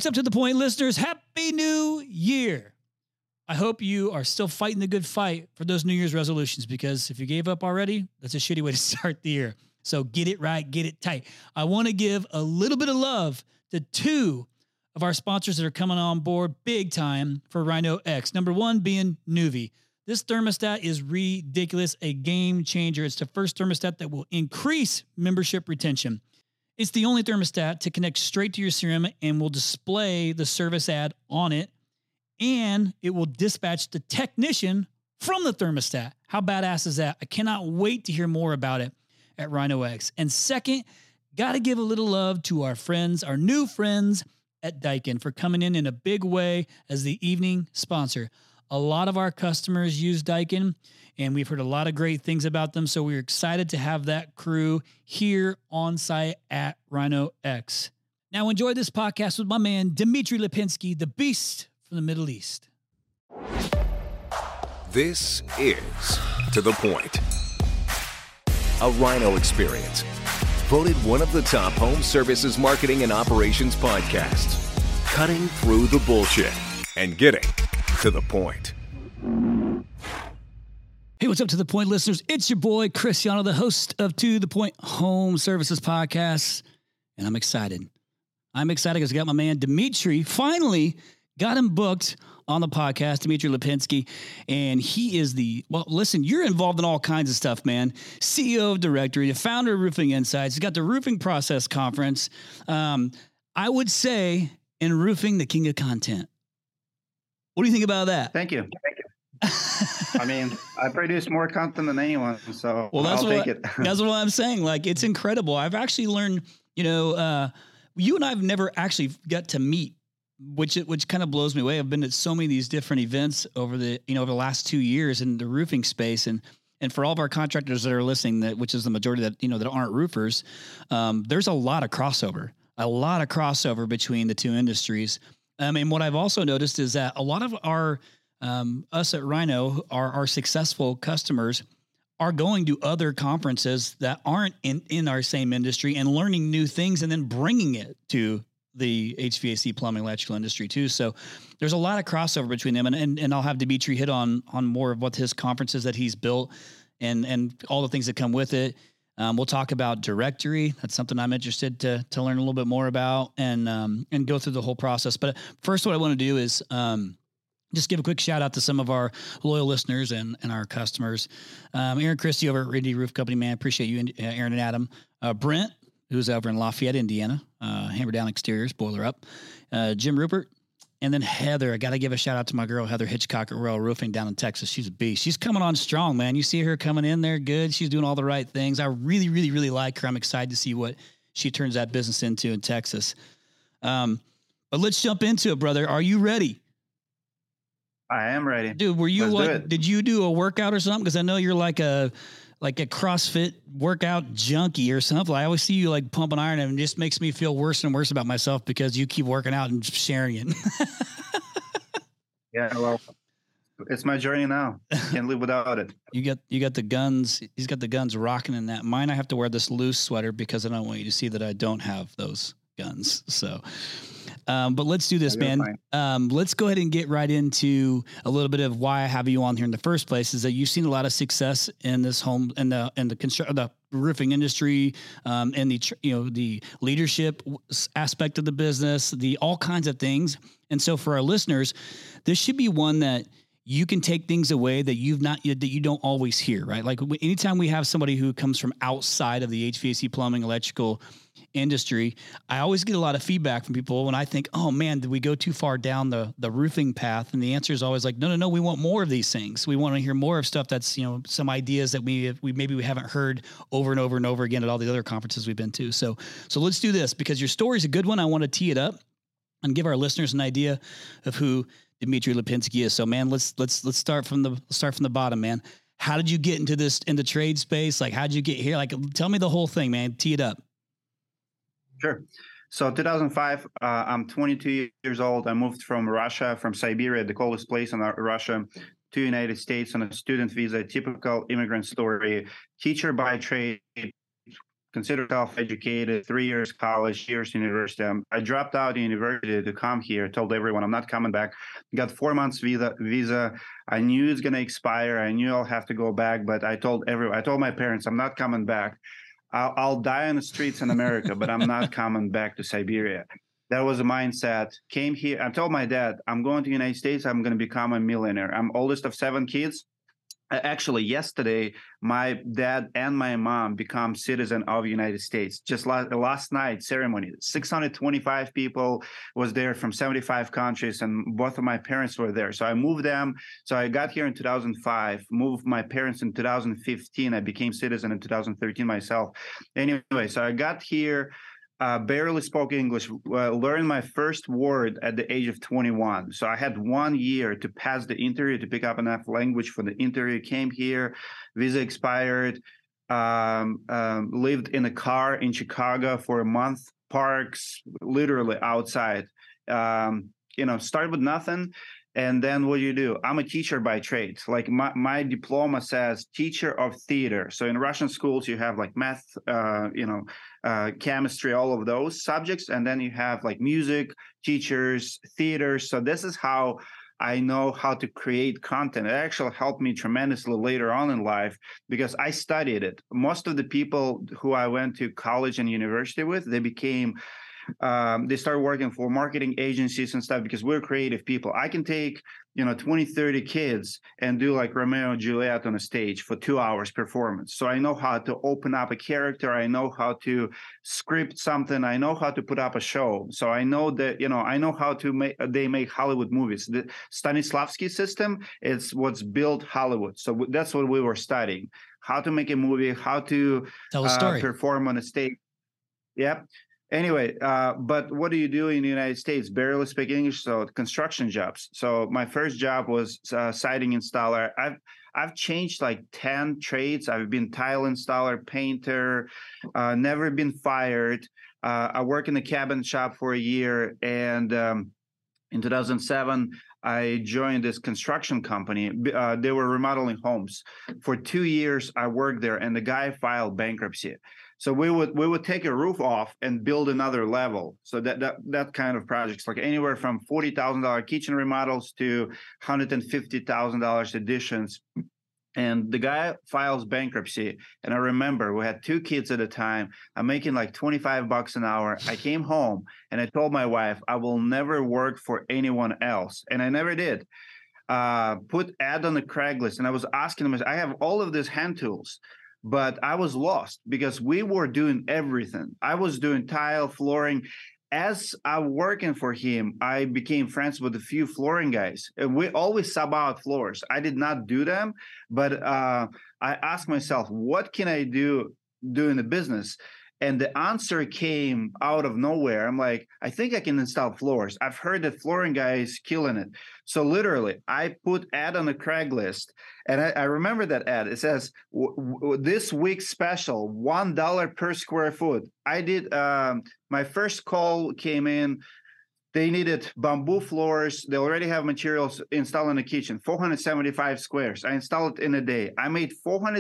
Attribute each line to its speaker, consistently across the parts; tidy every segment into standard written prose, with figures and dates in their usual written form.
Speaker 1: what's up to the point, listeners? Happy New Year. I hope you are still fighting the good fight for those New Year's resolutions, because if you gave up already, that's a shitty way to start the year. So get it right, get it tight. I want to give a little bit of love to two of our sponsors that are coming on board big time for Rhino X. Number one being Nuvi. This thermostat is ridiculous, a game changer. It's the first thermostat that will increase membership retention. It's the only thermostat to connect straight to your CRM and will display the service ad on it, and it will dispatch the technician from the thermostat. How badass is that? I cannot wait to hear more about it at Rhino X. And second, got to give a little love to our friends, our new friends at Daikin, for coming in a big way as the evening sponsor. A lot of our customers use Daikin, and we've heard a lot of great things about them. So we're excited to have that crew here on site at Rhino X. Now enjoy this podcast with my man, Dmitry Lipinski, the beast from the Middle East.
Speaker 2: This is To The Point, a Rhino experience. Voted one of the top home services marketing and operations podcasts. Cutting through the bullshit and getting to the point.
Speaker 1: Hey, what's up to the point, listeners? It's your boy, Cristiano, the host of To The Point Home Services Podcast. And I'm excited. I'm excited because I got my man, Dmitry, finally got him booked on the podcast, Dmitry Lipinski. And he is listen, you're involved in all kinds of stuff, man. CEO of Directory, the founder of Roofing Insights. He's got the Roofing Process Conference. I would say in roofing, the king of content. What do you think about that?
Speaker 3: Thank you. I mean, I produce more content than anyone, so
Speaker 1: I'll
Speaker 3: take it.
Speaker 1: That's what I'm saying. Like, it's incredible. I've actually learned, you and I have never actually got to meet, which kind of blows me away. I've been at so many of these different events over the last 2 years in the roofing space, and for all of our contractors that are listening, which is the majority that aren't roofers, there's a lot of crossover between the two industries. And what I've also noticed is that a lot of our us at Rhino, our successful customers, are going to other conferences that aren't in our same industry and learning new things and then bringing it to the HVAC plumbing electrical industry too. So there's a lot of crossover between them, and I'll have Dmitry hit on more of what his conferences that he's built and all the things that come with it. We'll talk about Directory. That's something I'm interested to learn a little bit more about and go through the whole process. But first, what I want to do is just give a quick shout out to some of our loyal listeners and our customers. Aaron Christie over at Rindy Roof Company, man. Appreciate you, Aaron and Adam. Brent, who's over in Lafayette, Indiana. Hammer Down Exteriors, Boiler Up. Jim Rupert. And then Heather. I got to give a shout out to my girl, Heather Hitchcock at Royal Roofing down in Texas. She's a beast. She's coming on strong, man. You see her coming in there good. She's doing all the right things. I really, really, really like her. I'm excited to see what she turns that business into in Texas. But let's jump into it, brother. Are you ready?
Speaker 3: I am ready.
Speaker 1: Dude, did you do a workout or something? Because I know you're like a CrossFit workout junkie or something. I always see you like pumping iron, and it just makes me feel worse and worse about myself because you keep working out and sharing it.
Speaker 3: Yeah, well, it's my journey now. Can't live without it.
Speaker 1: You got the guns. He's got the guns rocking in that. Mine, I have to wear this loose sweater because I don't want you to see that I don't have those guns. So, but let's do this, man. Let's go ahead and get right into a little bit of why I have you on here in the first place. Is that you've seen a lot of success in this home and the roofing industry, and the leadership aspect of the business, the all kinds of things. And so for our listeners, this should be one that you can take things away that you don't always hear, right? Like anytime we have somebody who comes from outside of the HVAC plumbing electrical industry, I always get a lot of feedback from people when I think, oh man, did we go too far down the roofing path? And the answer is always like, no, we want more of these things. We want to hear more of stuff that's, some ideas that we haven't heard over and over and over again at all the other conferences we've been to. So let's do this because your story's a good one. I want to tee it up and give our listeners an idea of who Dmitry Lipinski is. So man, let's start from the bottom, man. How did you get into the trade space? Like, how did you get here? Like, tell me the whole thing, man. Tee it up.
Speaker 3: Sure. So 2005, I'm 22 years old. I moved from Siberia, the coldest place in Russia, to United States on a student visa, typical immigrant story, teacher by trade, consider myself educated, 3 years college, years university. I dropped out of university to come here. Told everyone I'm not coming back. Got 4 months visa. I knew it's gonna expire. I knew I'll have to go back, but I told my parents I'm not coming back. I'll die on the streets in America, but I'm not coming back to Siberia. That was a mindset. Came here. I told my dad, I'm going to the United States. I'm going to become a millionaire. I'm oldest of 7 kids. Actually, yesterday, my dad and my mom become citizen of the United States. Just last night, ceremony, 625 people was there from 75 countries, and both of my parents were there. So I moved them. So I got here in 2005, moved my parents in 2015. I became citizen in 2013 myself. Anyway, so I got here. Barely spoke English, learned my first word at the age of 21. So I had 1 year to pass the interview, to pick up enough language for the interview. Came here, visa expired, lived in a car in Chicago for a month, parks, literally outside. Started with nothing. And then what do you do? I'm a teacher by trade. Like my diploma says teacher of theater. So in Russian schools, you have like math, chemistry, all of those subjects. And then you have like music, teachers, theater. So this is how I know how to create content. It actually helped me tremendously later on in life because I studied it. Most of the people who I went to college and university with, they started working for marketing agencies and stuff because we're creative people. I can take, 20, 30 kids and do like Romeo and Juliet on a stage for 2 hours performance. So I know how to open up a character. I know how to script something. I know how to put up a show. So I know that, I know how to make Hollywood movies. The Stanislavski system is what's built Hollywood. So that's what we were studying, how to make a movie, how to
Speaker 1: tell a story,
Speaker 3: perform on a stage. Yep. Anyway, but what do you do in the United States? Barely speak English, so construction jobs. So my first job was siding installer. I've changed like 10 trades. I've been tile installer, painter, never been fired. I worked in a cabin shop for a year, and in 2007, I joined this construction company. They were remodeling homes. For 2 years, I worked there, and the guy filed bankruptcy. So we would take a roof off and build another level. So that kind of projects, like anywhere from $40,000 kitchen remodels to $150,000 additions. And the guy files bankruptcy. And I remember we had 2 kids at the time. I'm making like $25 an hour. I came home and I told my wife, I will never work for anyone else. And I never did. Put ad on the Craigslist. And I was asking them, I have all of these hand tools. But I was lost because we were doing everything. I was doing tile, flooring. As I'm working for him, I became friends with a few flooring guys. We always sub out floors. I did not do them, but I asked myself, what can I do in the business? And the answer came out of nowhere. I'm like, I think I can install floors. I've heard that flooring guy is killing it. So literally, I put ad on the Craigslist, and I remember that ad. It says, this week's special, $1 per square foot. I did, my first call came in. They needed bamboo floors. They already have materials installed in the kitchen, 475 squares. I installed it in a day. I made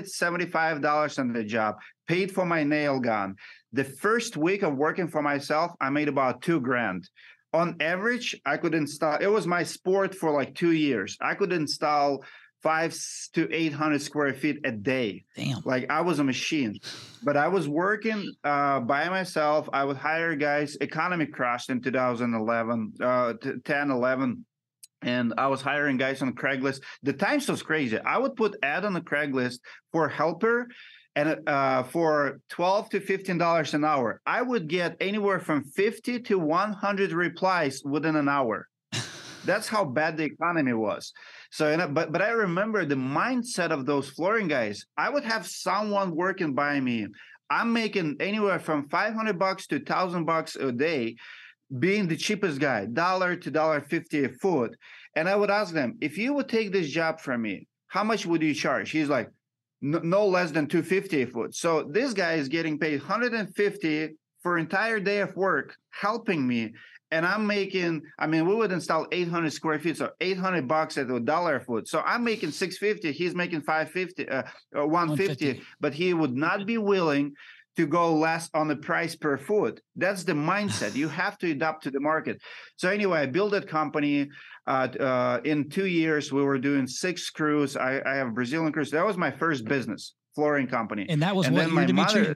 Speaker 3: $475 on the job, paid for my nail gun. The first week of working for myself, I made about $2,000. On average, I could install, it was my sport for like 2 years. I could install 500 to 800 square feet a day.
Speaker 1: Damn.
Speaker 3: Like I was a machine, but I was working by myself. I would hire guys. Economy crashed in 2011, 10, 11. And I was hiring guys on Craigslist. The times was crazy. I would put ad on the Craigslist for helper, and for $12 to $15 an hour. I would get anywhere from 50 to 100 replies within an hour. That's how bad the economy was. So, but I remember the mindset of those flooring guys. I would have someone working by me. I'm making anywhere from $500 to $1,000 a day, being the cheapest guy, $1 to $1.50 a foot. And I would ask them, if you would take this job from me, how much would you charge? He's like, no less than $250 a foot. So this guy is getting paid $150 for an entire day of work, helping me. And I'm making, we would install 800 square feet, so $800 at $1 a foot. So I'm making $650. He's making $150, but he would not be willing to go less on the price per foot. That's the mindset. You have to adapt to the market. So anyway, I built that company. In 2 years, we were doing 6 crews. I have Brazilian crews. That was my first business, flooring company.
Speaker 1: And that was what year, Dmitry?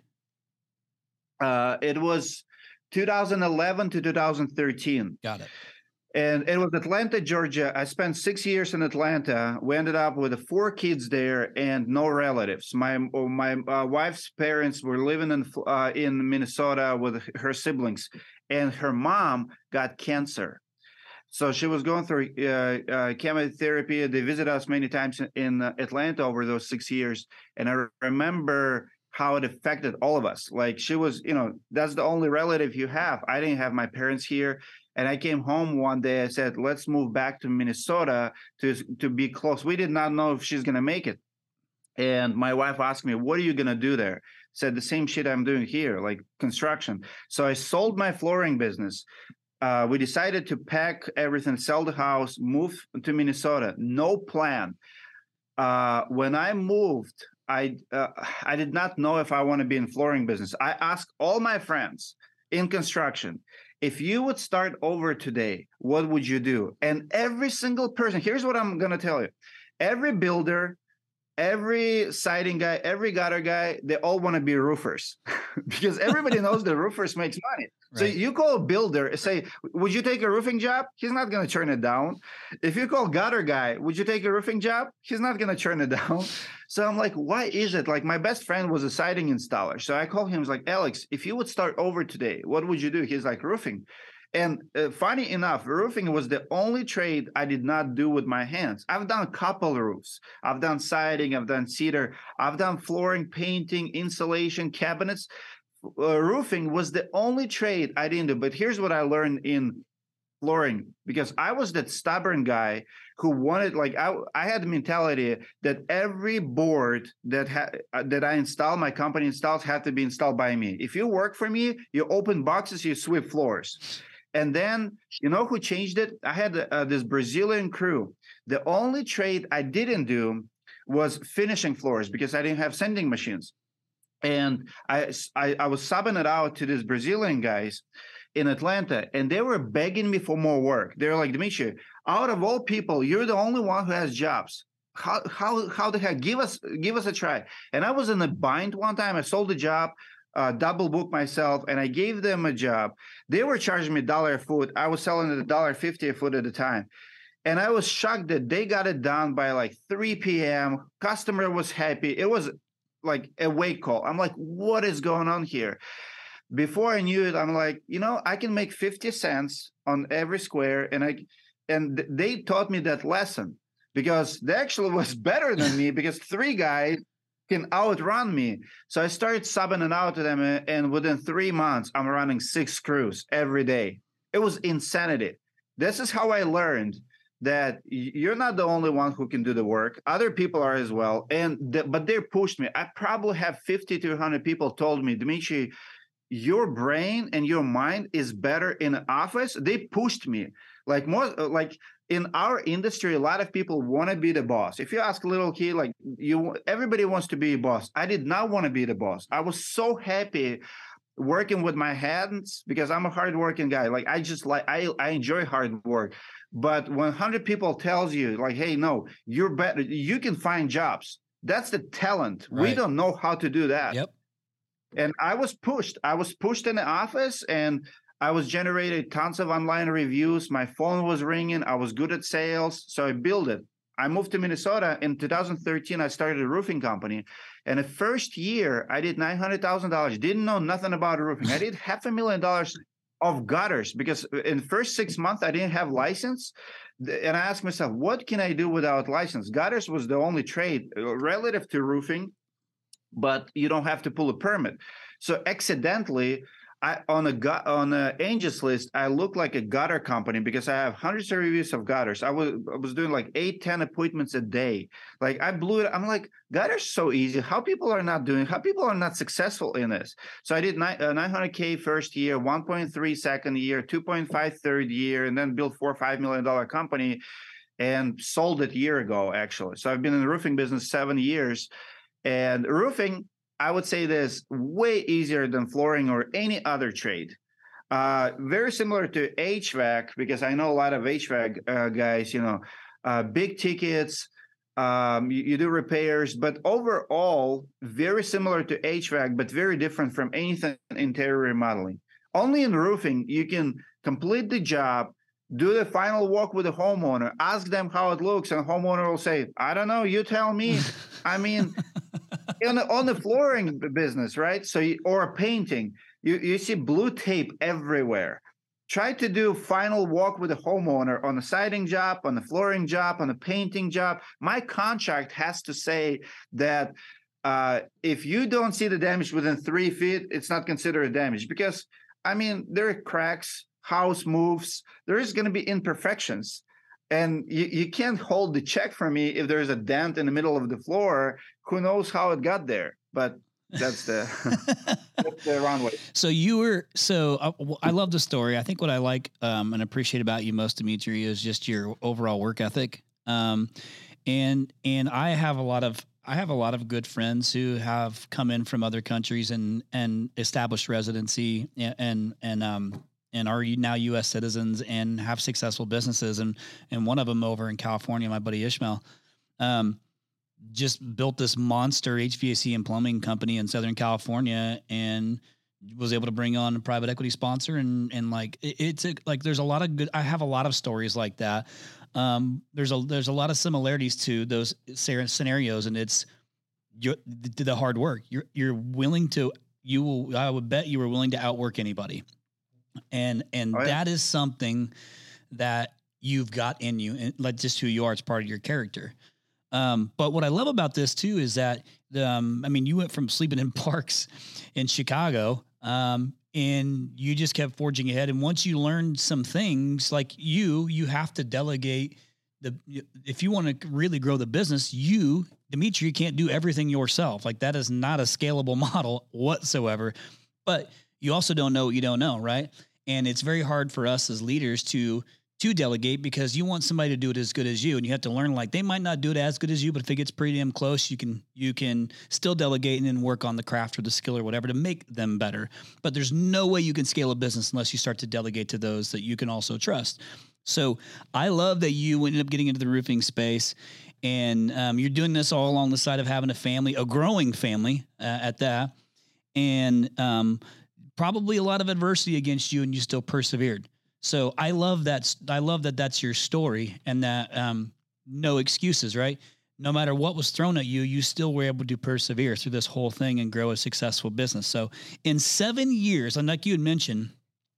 Speaker 3: It was 2011 to 2013.
Speaker 1: Got it.
Speaker 3: And it was Atlanta, Georgia. I spent 6 years in Atlanta. We ended up with 4 kids there and no relatives. My wife's parents were living in Minnesota with her siblings, and her mom got cancer. So she was going through chemotherapy. They visited us many times in Atlanta over those 6 years. And I remember how it affected all of us. Like, she was, that's the only relative you have. I didn't have my parents here. And I came home one day. I said, let's move back to Minnesota to be close. We did not know if she's going to make it. And my wife asked me, what are you going to do there? I said, the same shit I'm doing here, like construction. So I sold my flooring business. We decided to pack everything, sell the house, move to Minnesota. No plan. When I moved, I did not know if I want to be in flooring business. I asked all my friends in construction, if you would start over today, what would you do? And every single person, here's what I'm going to tell you. Every builder, every siding guy, every gutter guy, they all want to be roofers because everybody knows the roofers makes money. Right. So you call a builder, say, would you take a roofing job? He's not going to turn it down. If you call gutter guy, would you take a roofing job? He's not going to turn it down. So I'm like, why is it? Like, my best friend was a siding installer. So I called him, I was like, Alex, if you would start over today, what would you do? He's like, roofing. And funny enough, roofing was the only trade I did not do with my hands. I've done a couple roofs. I've done siding, I've done cedar, I've done flooring, painting, insulation, cabinets. Roofing was the only trade I didn't do. But here's what I learned in flooring, because I was that stubborn guy who wanted, like, I had the mentality that every board that I install, my company installs, had to be installed by me. If you work for me, you open boxes, you sweep floors. And then, you know who changed it? I had this Brazilian crew. The only trade I didn't do was finishing floors because I didn't have sanding machines. And I was subbing it out to these Brazilian guys in Atlanta, and they were begging me for more work. They were like, Dmitry, out of all people, you're the only one who has jobs. How the heck? Give us a try. And I was in a bind one time. I sold a job, double booked myself, and I gave them a job. They were charging me $1 a foot. I was selling it $1.50 a foot at the time. And I was shocked that they got it done by like 3 p.m. Customer was happy. It was like a wake call. I'm like, what is going on here? Before I knew it, I'm like, I can make 50 cents on every square. And they taught me that lesson because they actually was better than me because 3 guys can outrun me. So I started subbing it out to them. And within 3 months, I'm running 6 crews every day. It was insanity. This is how I learned that you're not the only one who can do the work. Other people are as well. But they pushed me. I probably have 50 to 100 people told me, Dmitry, your brain and your mind is better in an office. They pushed me. Like in our industry, a lot of people want to be the boss. If you ask a little kid, everybody wants to be a boss. I did not want to be the boss. I was so happy working with my hands because I'm a hardworking guy. Like, I enjoy hard work. But when 100 people tells you like, hey, no, you're better, you can find jobs. That's the talent. Right. We don't know how to do that.
Speaker 1: Yep.
Speaker 3: And I was pushed in the office, and I was generating tons of online reviews. My phone was ringing. I was good at sales. So I built it. I moved to Minnesota in 2013. I started a roofing company. And the first year I did $900,000. Didn't know nothing about roofing. I did $500,000 of gutters because in the first 6 months I didn't have license. And I asked myself, what can I do without license? Gutters was the only trade relative to roofing, but you don't have to pull a permit. So accidentally, on a Angels List, I look like a gutter company because I have hundreds of reviews of gutters. I was doing like 8-10 appointments a day. Like, I blew it. I'm like, gutters so easy. How people are not successful in this? So I did $900K first year, 1.3 second year, 2.5 third year, and then built $4 or $5 million company and sold it a year ago, actually. So I've been in the roofing business 7 years. And roofing, I would say this, way easier than flooring or any other trade. Very similar to HVAC, because I know a lot of HVAC guys, big tickets, you do repairs, but overall, very similar to HVAC, but very different from anything interior remodeling. Only in roofing, you can complete the job, do the final walk with the homeowner, ask them how it looks, and the homeowner will say, I don't know, you tell me. I mean, on the flooring business, right? So, or painting, you see blue tape everywhere. Try to do final walk with the homeowner on the siding job, on the flooring job, on the painting job. My contract has to say that if you don't see the damage within 3 feet, it's not considered damage, because, I mean, there are cracks, house moves, there is going to be imperfections. And you can't hold the check from me if there's a dent in the middle of the floor. Who knows how it got there? But that's the wrong way.
Speaker 1: I love the story. I think what I like and appreciate about you most, Dmitry, is just your overall work ethic. And I have a lot of good friends who have come in from other countries and established residency and are now U.S. citizens and have successful businesses. And one of them over in California, my buddy Ishmael, just built this monster HVAC and plumbing company in Southern California and was able to bring on a private equity sponsor. And like, there's a lot of good, I have a lot of stories like that. There's a lot of similarities to those scenarios, and it's the hard work. You're willing to, I would bet you were willing to outwork anybody. And that is something that you've got in you, and like just who you are. It's part of your character. But what I love about this too is that you went from sleeping in parks in Chicago, and you just kept forging ahead. And once you learned some things, like you have to delegate if you want to really grow the business, Dmitry, you can't do everything yourself. Like, that is not a scalable model whatsoever. But you also don't know what you don't know, right? And it's very hard for us as leaders to delegate, because you want somebody to do it as good as you, and you have to learn, like, they might not do it as good as you, but if it gets pretty damn close, you can still delegate and then work on the craft or the skill or whatever to make them better. But there's no way you can scale a business unless you start to delegate to those that you can also trust. So I love that you ended up getting into the roofing space, and you're doing this all along the side of having a growing family at that, and probably a lot of adversity against you, and you still persevered. So I love that. I love that that's your story, and that no excuses, right? No matter what was thrown at you, you still were able to persevere through this whole thing and grow a successful business. So in 7 years, and like you had mentioned,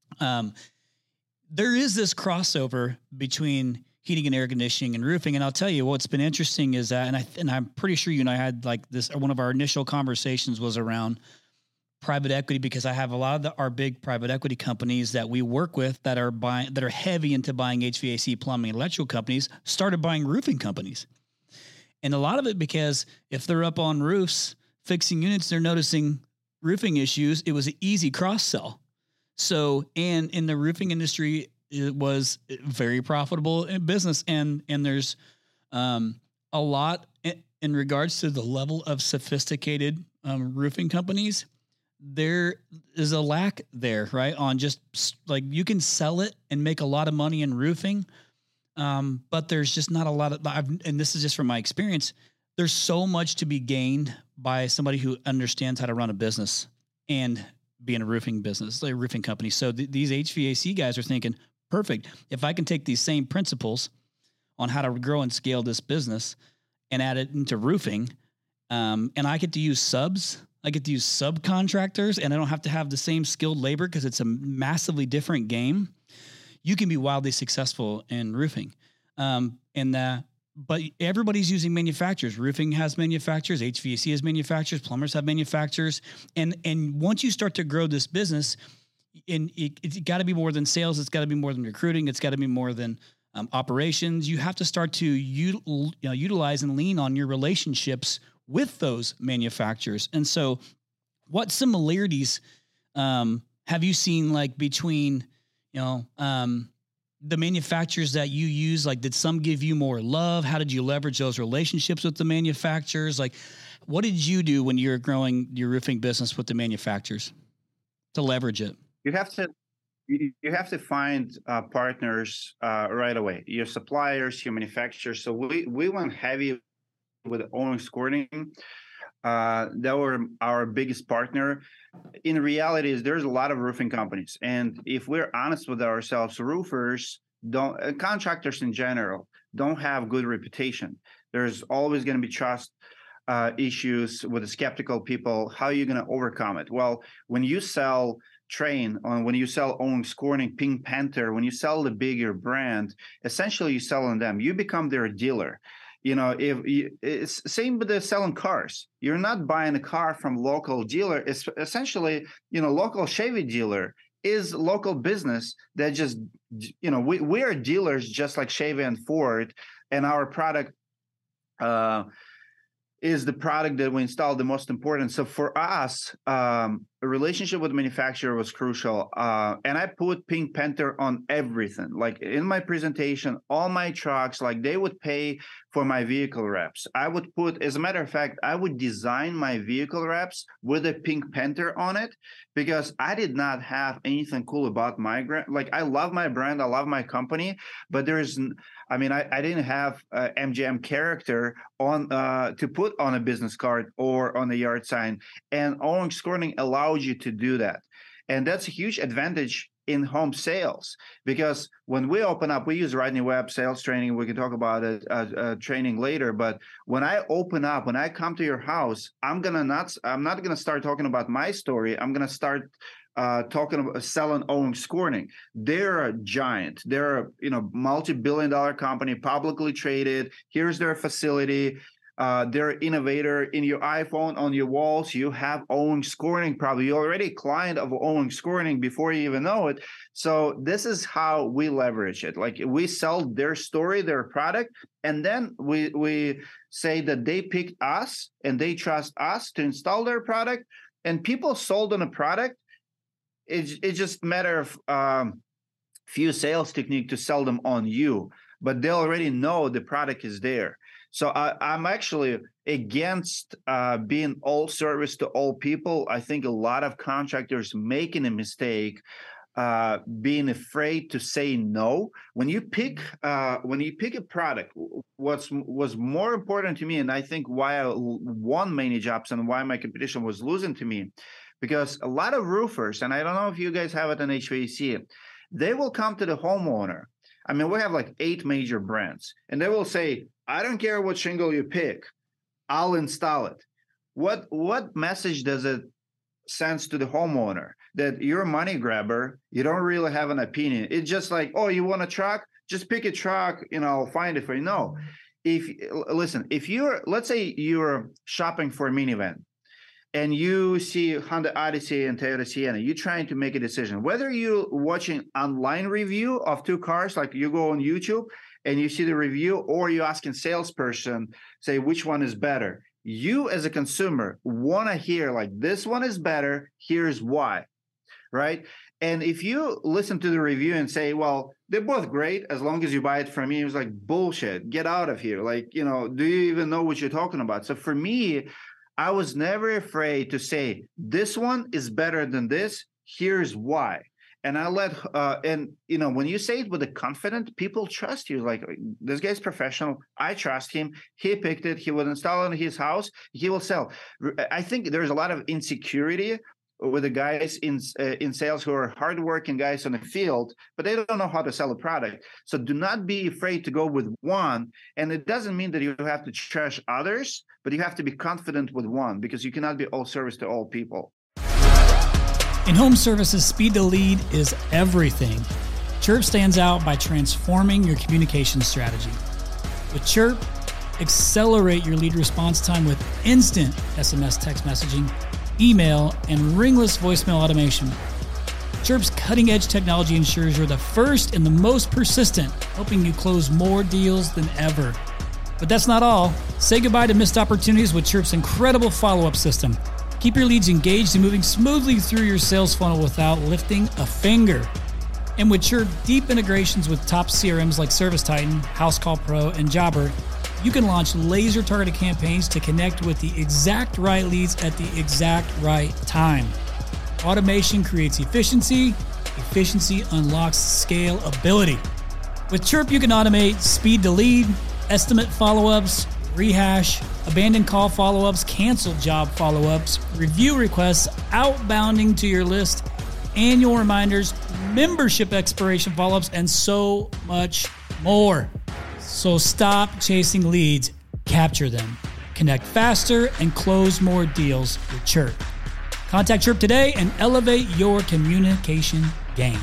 Speaker 1: there is this crossover between heating and air conditioning and roofing. And I'll tell you what's been interesting is that, and I'm pretty sure you and I had like this, one of our initial conversations was around private equity, because I have a lot of our big private equity companies that we work with that are heavy into buying HVAC, plumbing, electrical companies, started buying roofing companies. And a lot of it because if they're up on roofs fixing units, they're noticing roofing issues. It was an easy cross sell. So, and in the roofing industry, it was very profitable in business. And there's a lot in regards to the level of sophisticated roofing companies. There is a lack there, right? On just like, you can sell it and make a lot of money in roofing. But there's just not a lot of, and this is just from my experience, there's so much to be gained by somebody who understands how to run a business and be in a roofing business, like a roofing company. So these HVAC guys are thinking, perfect. If I can take these same principles on how to grow and scale this business and add it into roofing, and I get to use subs, I get to use subcontractors, and I don't have to have the same skilled labor because it's a massively different game. You can be wildly successful in roofing. But everybody's using manufacturers. Roofing has manufacturers, HVAC has manufacturers, plumbers have manufacturers. And once you start to grow this business, it's got to be more than sales. It's got to be more than recruiting. It's got to be more than operations. You have to start to utilize and lean on your relationships with those manufacturers. And so what similarities have you seen, like, between, the manufacturers that you use? Like, did some give you more love? How did you leverage those relationships with the manufacturers? Like, What did you do when you were growing your roofing business with the manufacturers to leverage it?
Speaker 3: You have to find partners right away. Your suppliers, your manufacturers. So we went heavy with Owens Corning. They were our biggest partner. In reality, there's a lot of roofing companies, and if we're honest with ourselves, roofers contractors in general don't have good reputation. There's always going to be trust issues with the skeptical people. How are you going to overcome it? Well, when you sell Trane, when you sell Owens Corning, Pink Panther, when you sell the bigger brand, essentially you're selling them. You become their dealer. It's same with the selling cars. You're not buying a car from local dealer. It's essentially, local Chevy dealer is local business that just, we are dealers just like Chevy and Ford, and our product is the product that we install the most important. So for us, a relationship with the manufacturer was crucial. And I put Pink Panther on everything. Like in my presentation, all my trucks, like they would pay for my vehicle wraps. I would put, as a matter of fact, I would design my vehicle wraps with a Pink Panther on it because I did not have anything cool about my brand. Like I love my brand, I love my company, but I didn't have MGM character on to put on a business card or on a yard sign. And Owens Corning allowed you to do that. And that's a huge advantage in home sales, because when we open up, we use Rodney Webb sales training. We can talk about it training later. But when I open up, when I come to your house, I'm not gonna start talking about my story. I'm gonna start talking about selling Owens Corning. They're a giant. They're a multi-billion-dollar company, publicly traded. Here's their facility. They're innovator. In your iPhone, on your walls, you have Owens Corning. Probably you're already a client of Owens Corning before you even know it. So this is how we leverage it. Like we sell their story, their product, and then we say that they picked us and they trust us to install their product. And people sold on a product. It's just a matter of few sales technique to sell them on you, but they already know the product is there. So I'm actually against being all service to all people. I think a lot of contractors making a mistake, being afraid to say no. When you pick a product, was more important to me, and I think why I won many jobs and why my competition was losing to me, because a lot of roofers, and I don't know if you guys have it in HVAC, they will come to the homeowner. I mean, we have like 8 major brands, and they will say, I don't care what shingle you pick, I'll install it. What message does it send to the homeowner? That you're a money grabber, you don't really have an opinion. It's just like, oh, you want a truck? Just pick a truck, I'll find it for you. No. Let's say you're shopping for a minivan, and you see Honda Odyssey and Toyota Sienna, you're trying to make a decision. Whether you're watching online review of 2 cars, like you go on YouTube and you see the review, or you're asking salesperson, say, which one is better? You as a consumer want to hear, like, this one is better, here's why, right? And if you listen to the review and say, well, they're both great as long as you buy it from me, it's like, bullshit, get out of here. Like, do you even know what you're talking about? So for me, I was never afraid to say, this one is better than this, here's why. And I when you say it with a confident, people trust you. Like, this guy's professional, I trust him, he picked it, he will install it in his house, he will sell. I think there's a lot of insecurity with the guys in sales who are hardworking guys on the field, but they don't know how to sell a product. So do not be afraid to go with one. And it doesn't mean that you have to trash others, but you have to be confident with one, because you cannot be all service to all people.
Speaker 1: In home services, speed to lead is everything. Chirp stands out by transforming your communication strategy. With Chirp, accelerate your lead response time with instant SMS text messaging, email, and ringless voicemail automation. Chirp's cutting-edge technology ensures you're the first and the most persistent, helping you close more deals than ever. But that's not all. Say goodbye to missed opportunities with Chirp's incredible follow-up system. Keep your leads engaged and moving smoothly through your sales funnel without lifting a finger. And with Chirp deep integrations with top CRMs like ServiceTitan, House Call Pro, and Jobber,
Speaker 4: you can launch laser-targeted campaigns to connect with the exact right leads at the exact right time. Automation creates efficiency. Efficiency unlocks scalability. With Chirp, you can automate speed to lead, estimate follow-ups, rehash, abandoned call follow-ups, canceled job follow-ups, review requests, outbounding to your list, annual reminders, membership expiration follow-ups, and so much more. So stop chasing leads, capture them, connect faster, and close more deals with Chirp. Contact Chirp today and elevate your communication game.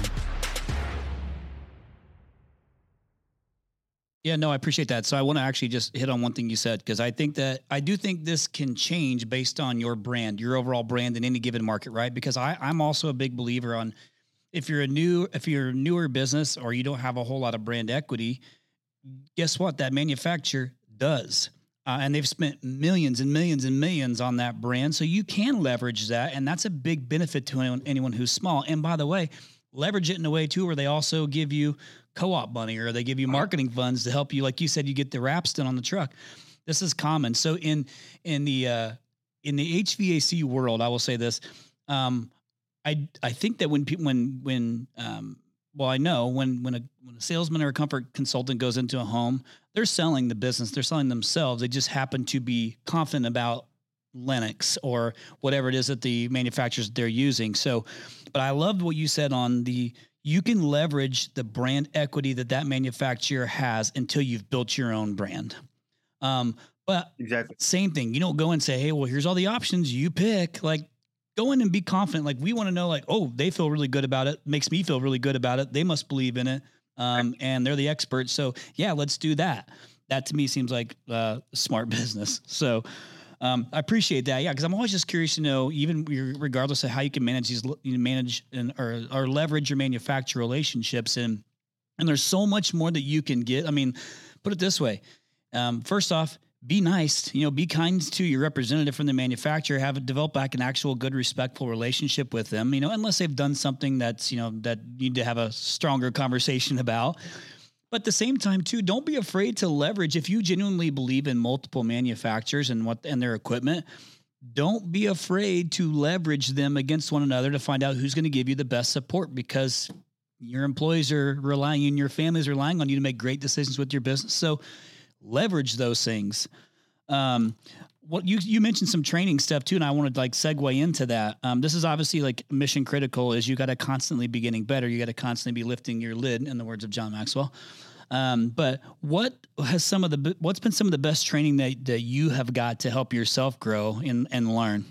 Speaker 1: Yeah, no, I appreciate that. So I want to actually just hit on one thing you said, because I do think this can change based on your brand, your overall brand in any given market, right? Because I'm also a big believer on if you're a newer business or you don't have a whole lot of brand equity, guess what? That manufacturer does. And they've spent millions and millions and millions on that brand. So you can leverage that. And that's a big benefit to anyone who's small. And by the way, leverage it in a way too, where they also give you co-op money or they give you marketing funds to help you. Like you said, you get the wraps done on the truck. This is common. So in the HVAC world, I will say this. I think that when a salesman or a comfort consultant goes into a home, they're selling the business, they're selling themselves. They just happen to be confident about Lennox or whatever it is that the manufacturers they're using. So, but I loved what you said on you can leverage the brand equity that manufacturer has until you've built your own brand. But
Speaker 3: exactly
Speaker 1: same thing, you don't go and say, hey, well, here's all the options you pick. Like, go in and be confident. Like, we want to know, like, oh, they feel really good about it. Makes me feel really good about it. They must believe in it. And they're the experts. So yeah, let's do that. That to me seems like smart business. So I appreciate that. Yeah. Cause I'm always just curious to know, even regardless of how you can manage or leverage your manufacturer relationships. And there's so much more that you can get. I mean, put it this way. First off, be nice, be kind to your representative from the manufacturer, develop like an actual good, respectful relationship with them, unless they've done something that's, that you need to have a stronger conversation about. But at the same time too, don't be afraid to leverage. If you genuinely believe in multiple manufacturers and their equipment, don't be afraid to leverage them against one another to find out who's going to give you the best support, because your employees are relying on, your family's relying on you to make great decisions with your business. So leverage those things. What you mentioned some training stuff too, and I wanted to segue into that. This is obviously mission critical. Is you got to constantly be getting better. You got to constantly be lifting your lid, in the words of John Maxwell. But what's been some of the best training that you have got to help yourself grow and learn?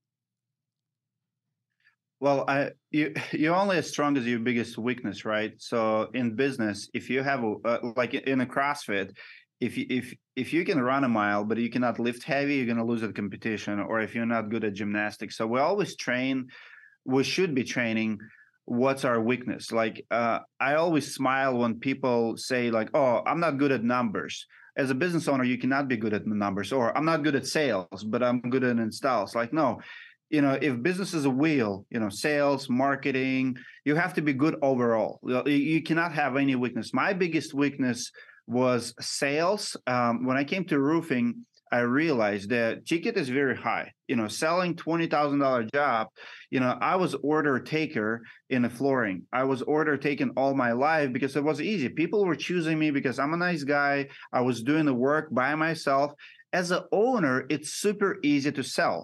Speaker 3: Well, you're only as strong as your biggest weakness, right? So in business, if you have like in a CrossFit, if you can run a mile, but you cannot lift heavy, you're going to lose at competition, or if you're not good at gymnastics. So we should be training what's our weakness. I always smile when people say oh, I'm not good at numbers. As a business owner, you cannot be good at numbers, or I'm not good at sales, but I'm good at installs. No, if business is a wheel, sales, marketing, you have to be good overall. You cannot have any weakness. My biggest weakness was sales. When I came to roofing, I realized that ticket is very high. Selling $20,000 job, I was order taker in the flooring. I was order taking all my life because it was easy. People were choosing me because I'm a nice guy. I was doing the work by myself. As an owner, it's super easy to sell.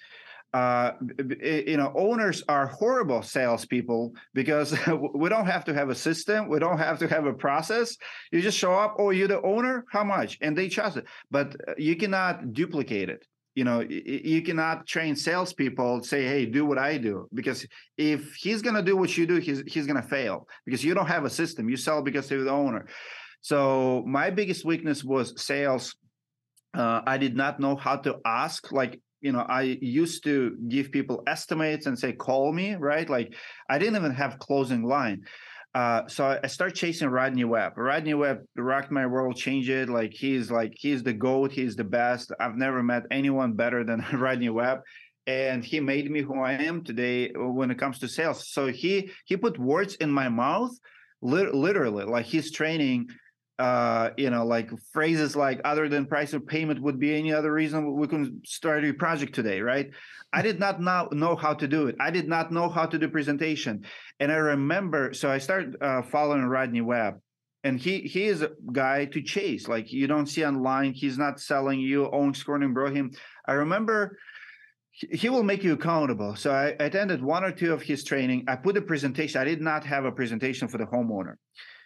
Speaker 3: Owners are horrible salespeople because we don't have to have a system. We don't have to have a process. You just show up. Oh, you're the owner? How much? And they trust it. But you cannot duplicate it. You cannot train salespeople, say, hey, do what I do. Because if he's going to do what you do, he's going to fail because you don't have a system. You sell because you're the owner. So my biggest weakness was sales. I did not know how to ask. I used to give people estimates and say, call me, right? I didn't even have closing line. So I started chasing Rodney Webb. Rodney Webb rocked my world, changed it. He's the GOAT. He's the best. I've never met anyone better than Rodney Webb. And he made me who I am today when it comes to sales. So he put words in my mouth, literally, he's training like phrases like other than price of payment would be any other reason we couldn't start a project today, right? I did not know how to do it. I did not know how to do presentation. And I remember, so I started following Rodney Webb, and he is a guy to chase. Like, you don't see online, he's not selling you, Owings Corning brought him. I remember he will make you accountable. So I attended 1 or 2 of his training. I put a presentation. I did not have a presentation for the homeowner.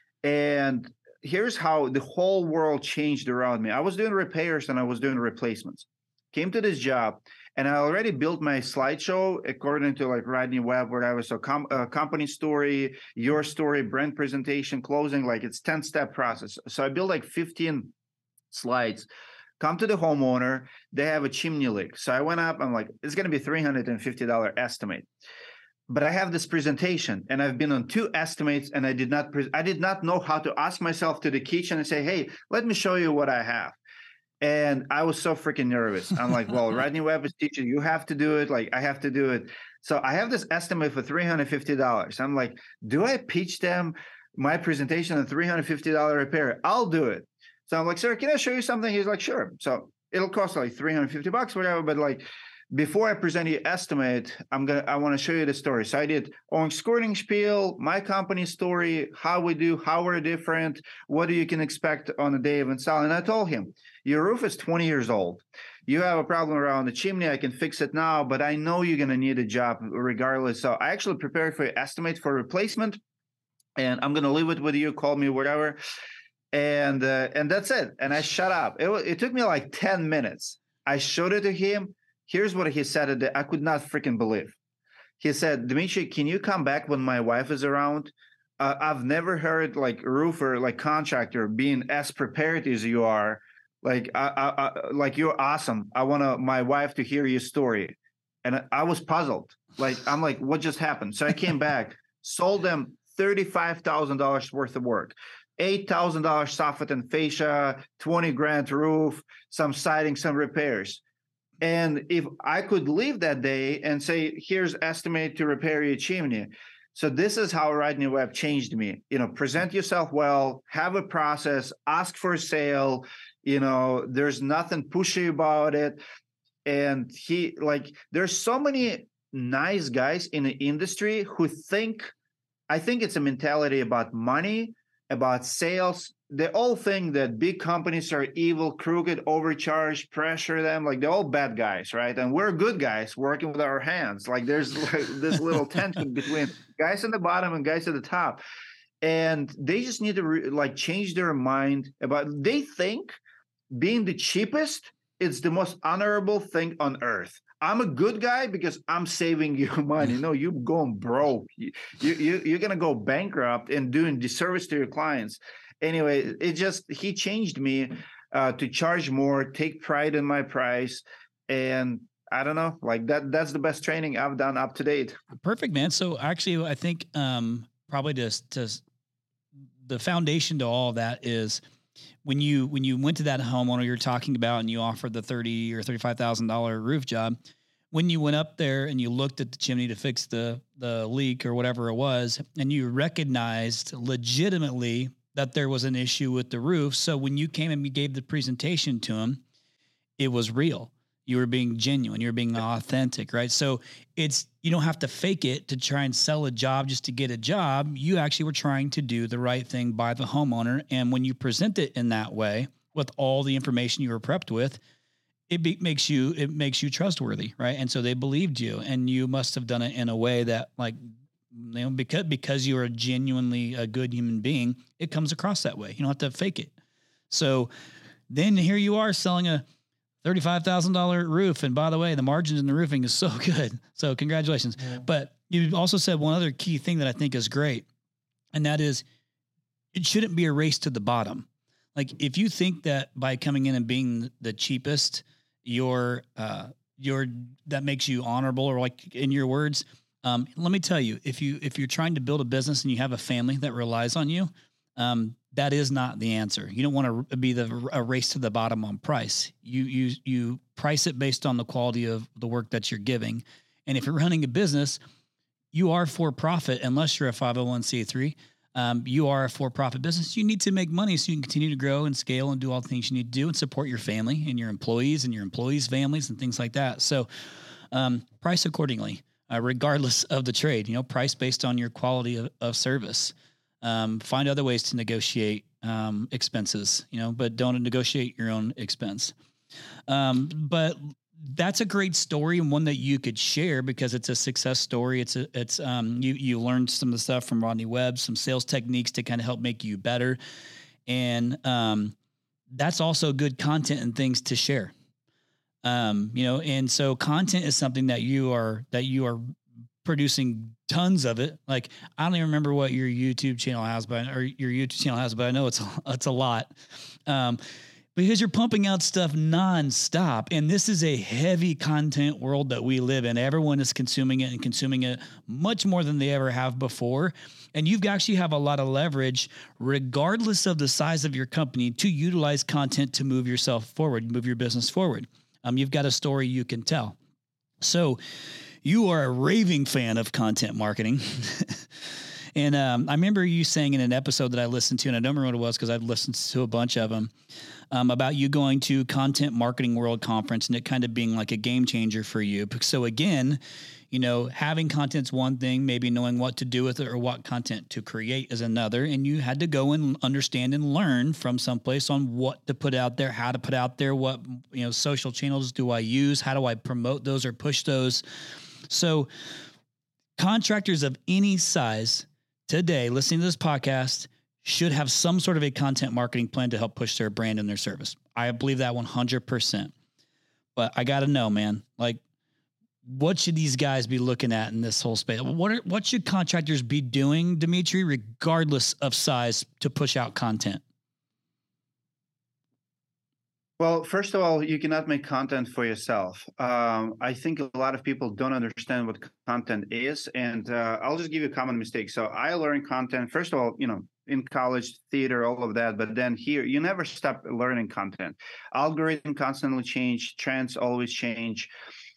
Speaker 3: And here's how the whole world changed around me. I was doing repairs and I was doing replacements. Came to this job, and I already built my slideshow according to like Rodney Webb, whatever. So company story, your story, brand presentation, closing, like it's 10-step process. So I built like 15 slides. Come to the homeowner, they have a chimney leak. So I went up, I'm like, it's going to be $350 estimate. But I have this presentation, and I've been on 2 estimates, and I did not know how to ask myself to the kitchen and say, hey, let me show you what I have. And I was so freaking nervous. I'm like, well, Rodney Webb is teaching, you have to do it. Like, I have to do it. So I have this estimate for $350. I'm like, do I pitch them my presentation, a $350 repair? I'll do it. So I'm like, sir, can I show you something? He's like, sure. So it'll cost like $350, whatever. But like, before I present you estimate, I want to show you the story. So I did Owings Corning spiel, my company story, how we do, how we're different, what you can expect on the day of install. And I told him, your roof is 20 years old. You have a problem around the chimney. I can fix it now, but I know you're going to need a job regardless. So I actually prepared for your estimate for replacement, and I'm going to leave it with you. Call me, whatever. And that's it. And I shut up. It took me like 10 minutes. I showed it to him. Here's what he said that I could not freaking believe. He said, Dmitry, can you come back when my wife is around? I've never heard like a roofer, like contractor being as prepared as you are. Like, like you're awesome. I want my wife to hear your story. And I was puzzled. Like, I'm like, what just happened? So I came back, sold them $35,000 worth of work. $8,000 soffit and fascia, 20 grand roof, some siding, some repairs. And if I could leave that day and say, here's estimate to repair your chimney. So this is how Rodney Webb changed me. Present yourself well, have a process, ask for a sale. There's nothing pushy about it. And there's so many nice guys in the industry who I think it's a mentality about money, about sales. They all think that big companies are evil, crooked, overcharged, pressure them. Like, they're all bad guys, right? And we're good guys working with our hands. Like, there's like this little tension between guys at the bottom and guys at the top. And they just need to change their mind about, they think being the cheapest is the most honorable thing on earth. I'm a good guy because I'm saving you money. No, you're going broke. You're going to go bankrupt and doing disservice to your clients. Anyway, he changed me to charge more, take pride in my price. And I don't know, like that's the best training I've done up to date.
Speaker 1: Perfect, man. So actually, I think probably just the foundation to all of that is when you went to that homeowner you're talking about and you offered the $30,000 or $35,000 roof job, when you went up there and you looked at the chimney to fix the leak or whatever it was, and you recognized legitimately that there was an issue with the roof. So when you came and you gave the presentation to him, it was real. You were being genuine. You were being authentic, right? So you don't have to fake it to try and sell a job just to get a job. You actually were trying to do the right thing by the homeowner. And when you present it in that way, with all the information you were prepped with, it makes you trustworthy, right? And so they believed you, and you must have done it in a way that, like, because you are genuinely a good human being, it comes across that way. You don't have to fake it. So then here you are selling a $35,000 roof. And by the way, the margins in the roofing is so good. So congratulations. Yeah. But you also said one other key thing that I think is great. And that is, it shouldn't be a race to the bottom. Like, if you think that by coming in and being the cheapest, that makes you honorable, or, like, in your words, let me tell you, if you're trying to build a business and you have a family that relies on you, that is not the answer. You don't want to be a race to the bottom on price. You price it based on the quality of the work that you're giving. And if you're running a business, you are for profit unless you're a 501c3. You are a for-profit business. You need to make money so you can continue to grow and scale and do all the things you need to do and support your family and your employees' families and things like that. So price accordingly, regardless of the trade, price based on your quality of service. Find other ways to negotiate expenses, but don't negotiate your own expense. But that's a great story and one that you could share because it's a success story. You learned some of the stuff from Rodney Webb, some sales techniques to kind of help make you better. And that's also good content and things to share. And so content is something that you are producing tons of it. Like, I don't even remember what your YouTube channel has, but I know it's a lot. Because you're pumping out stuff nonstop. And this is a heavy content world that we live in. Everyone is consuming it and consuming it much more than they ever have before. And you've actually have a lot of leverage, regardless of the size of your company, to utilize content to move yourself forward, move your business forward. You've got a story you can tell. So you are a raving fan of content marketing. And I remember you saying in an episode that I listened to, and I don't remember what it was because I've listened to a bunch of them, about you going to Content Marketing World Conference and it kind of being like a game changer for you. So again, having content's one thing, maybe knowing what to do with it or what content to create is another. And you had to go and understand and learn from someplace on what to put out there, how to put out there, what, social channels do I use? How do I promote those or push those? So contractors of any size today, listening to this podcast, should have some sort of a content marketing plan to help push their brand and their service. I believe that 100%. But I got to know, man, like, what should these guys be looking at in this whole space? What should contractors be doing, Dimitri, regardless of size, to push out content?
Speaker 3: Well, first of all, you cannot make content for yourself. I think a lot of people don't understand what content is. And I'll just give you a common mistake. So I learned content, first of all, in college, theater, all of that. But then here, you never stop learning content. Algorithm constantly change. Trends always change.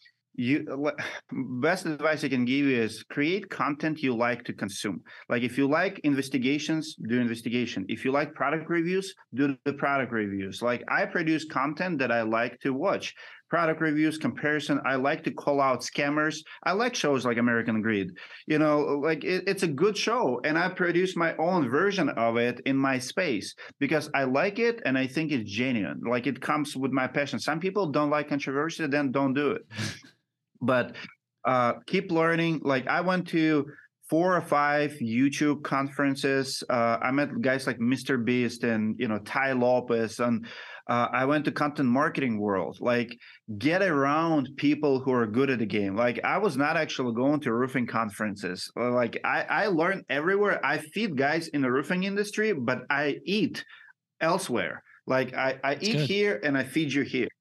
Speaker 3: Best advice I can give you is create content you like to consume. Like, if you like investigations, do investigation. If you like product reviews, do the product reviews. Like, I produce content that I like to watch. Product reviews, comparison. I like to call out scammers. I like shows like American Greed. It's a good show, and I produce my own version of it in my space because I like it and I think it's genuine. Like, it comes with my passion. Some people don't like controversy, then don't do it. But keep learning. Like, I went to 4 or 5 YouTube conferences. I met guys like Mr. Beast and, Ty Lopez. And I went to Content Marketing World. Like, get around people who are good at the game. Like, I was not actually going to roofing conferences. Like, I learned everywhere. I feed guys in the roofing industry, but I eat elsewhere. Like, I eat good here and I feed you here.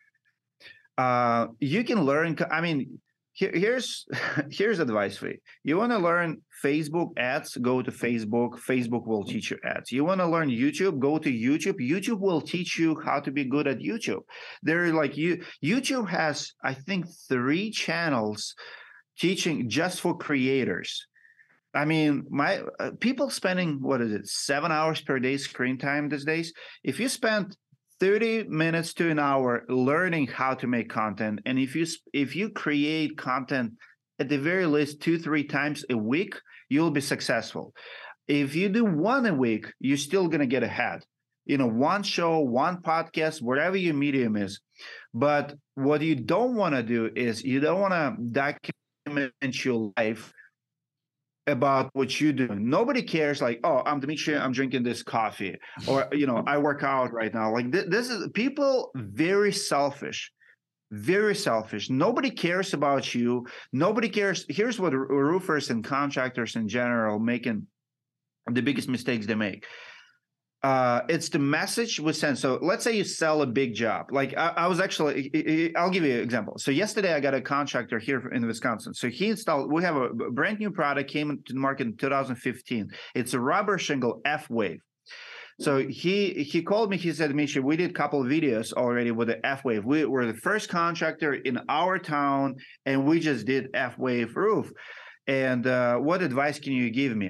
Speaker 3: You can learn. I mean, here's advice for you. You want to learn Facebook ads, go to Facebook. Facebook will teach you ads. You want to learn YouTube, go to YouTube. YouTube will teach you how to be good at YouTube. YouTube has, I think, 3 channels teaching just for creators. I mean, my people spending, 7 hours per day screen time these days. If you spend 30 minutes to an hour learning how to make content, and if you create content at the very least 2-3 times a week, you'll be successful. If you do 1 a week, you're still going to get ahead. 1 show, 1 podcast, whatever your medium is. But what you don't want to do is you don't want to document your life about what you do. Nobody cares, like, oh, I'm Dimitri, I'm drinking this coffee, or I work out right now. Like, this is people very selfish. Nobody cares about you. Nobody cares. Here's what roofers and contractors in general making the biggest mistakes they make. It's the message we send. So let's say you sell a big job. Like, I was actually, I'll give you an example. So yesterday I got a contractor here in Wisconsin. So we have a brand new product, came into the market in 2015. It's a rubber shingle F-Wave. So he called me, he said, Dimitri, we did a couple of videos already with the F-Wave. We were the first contractor in our town, and we just did F-Wave roof. And what advice can you give me?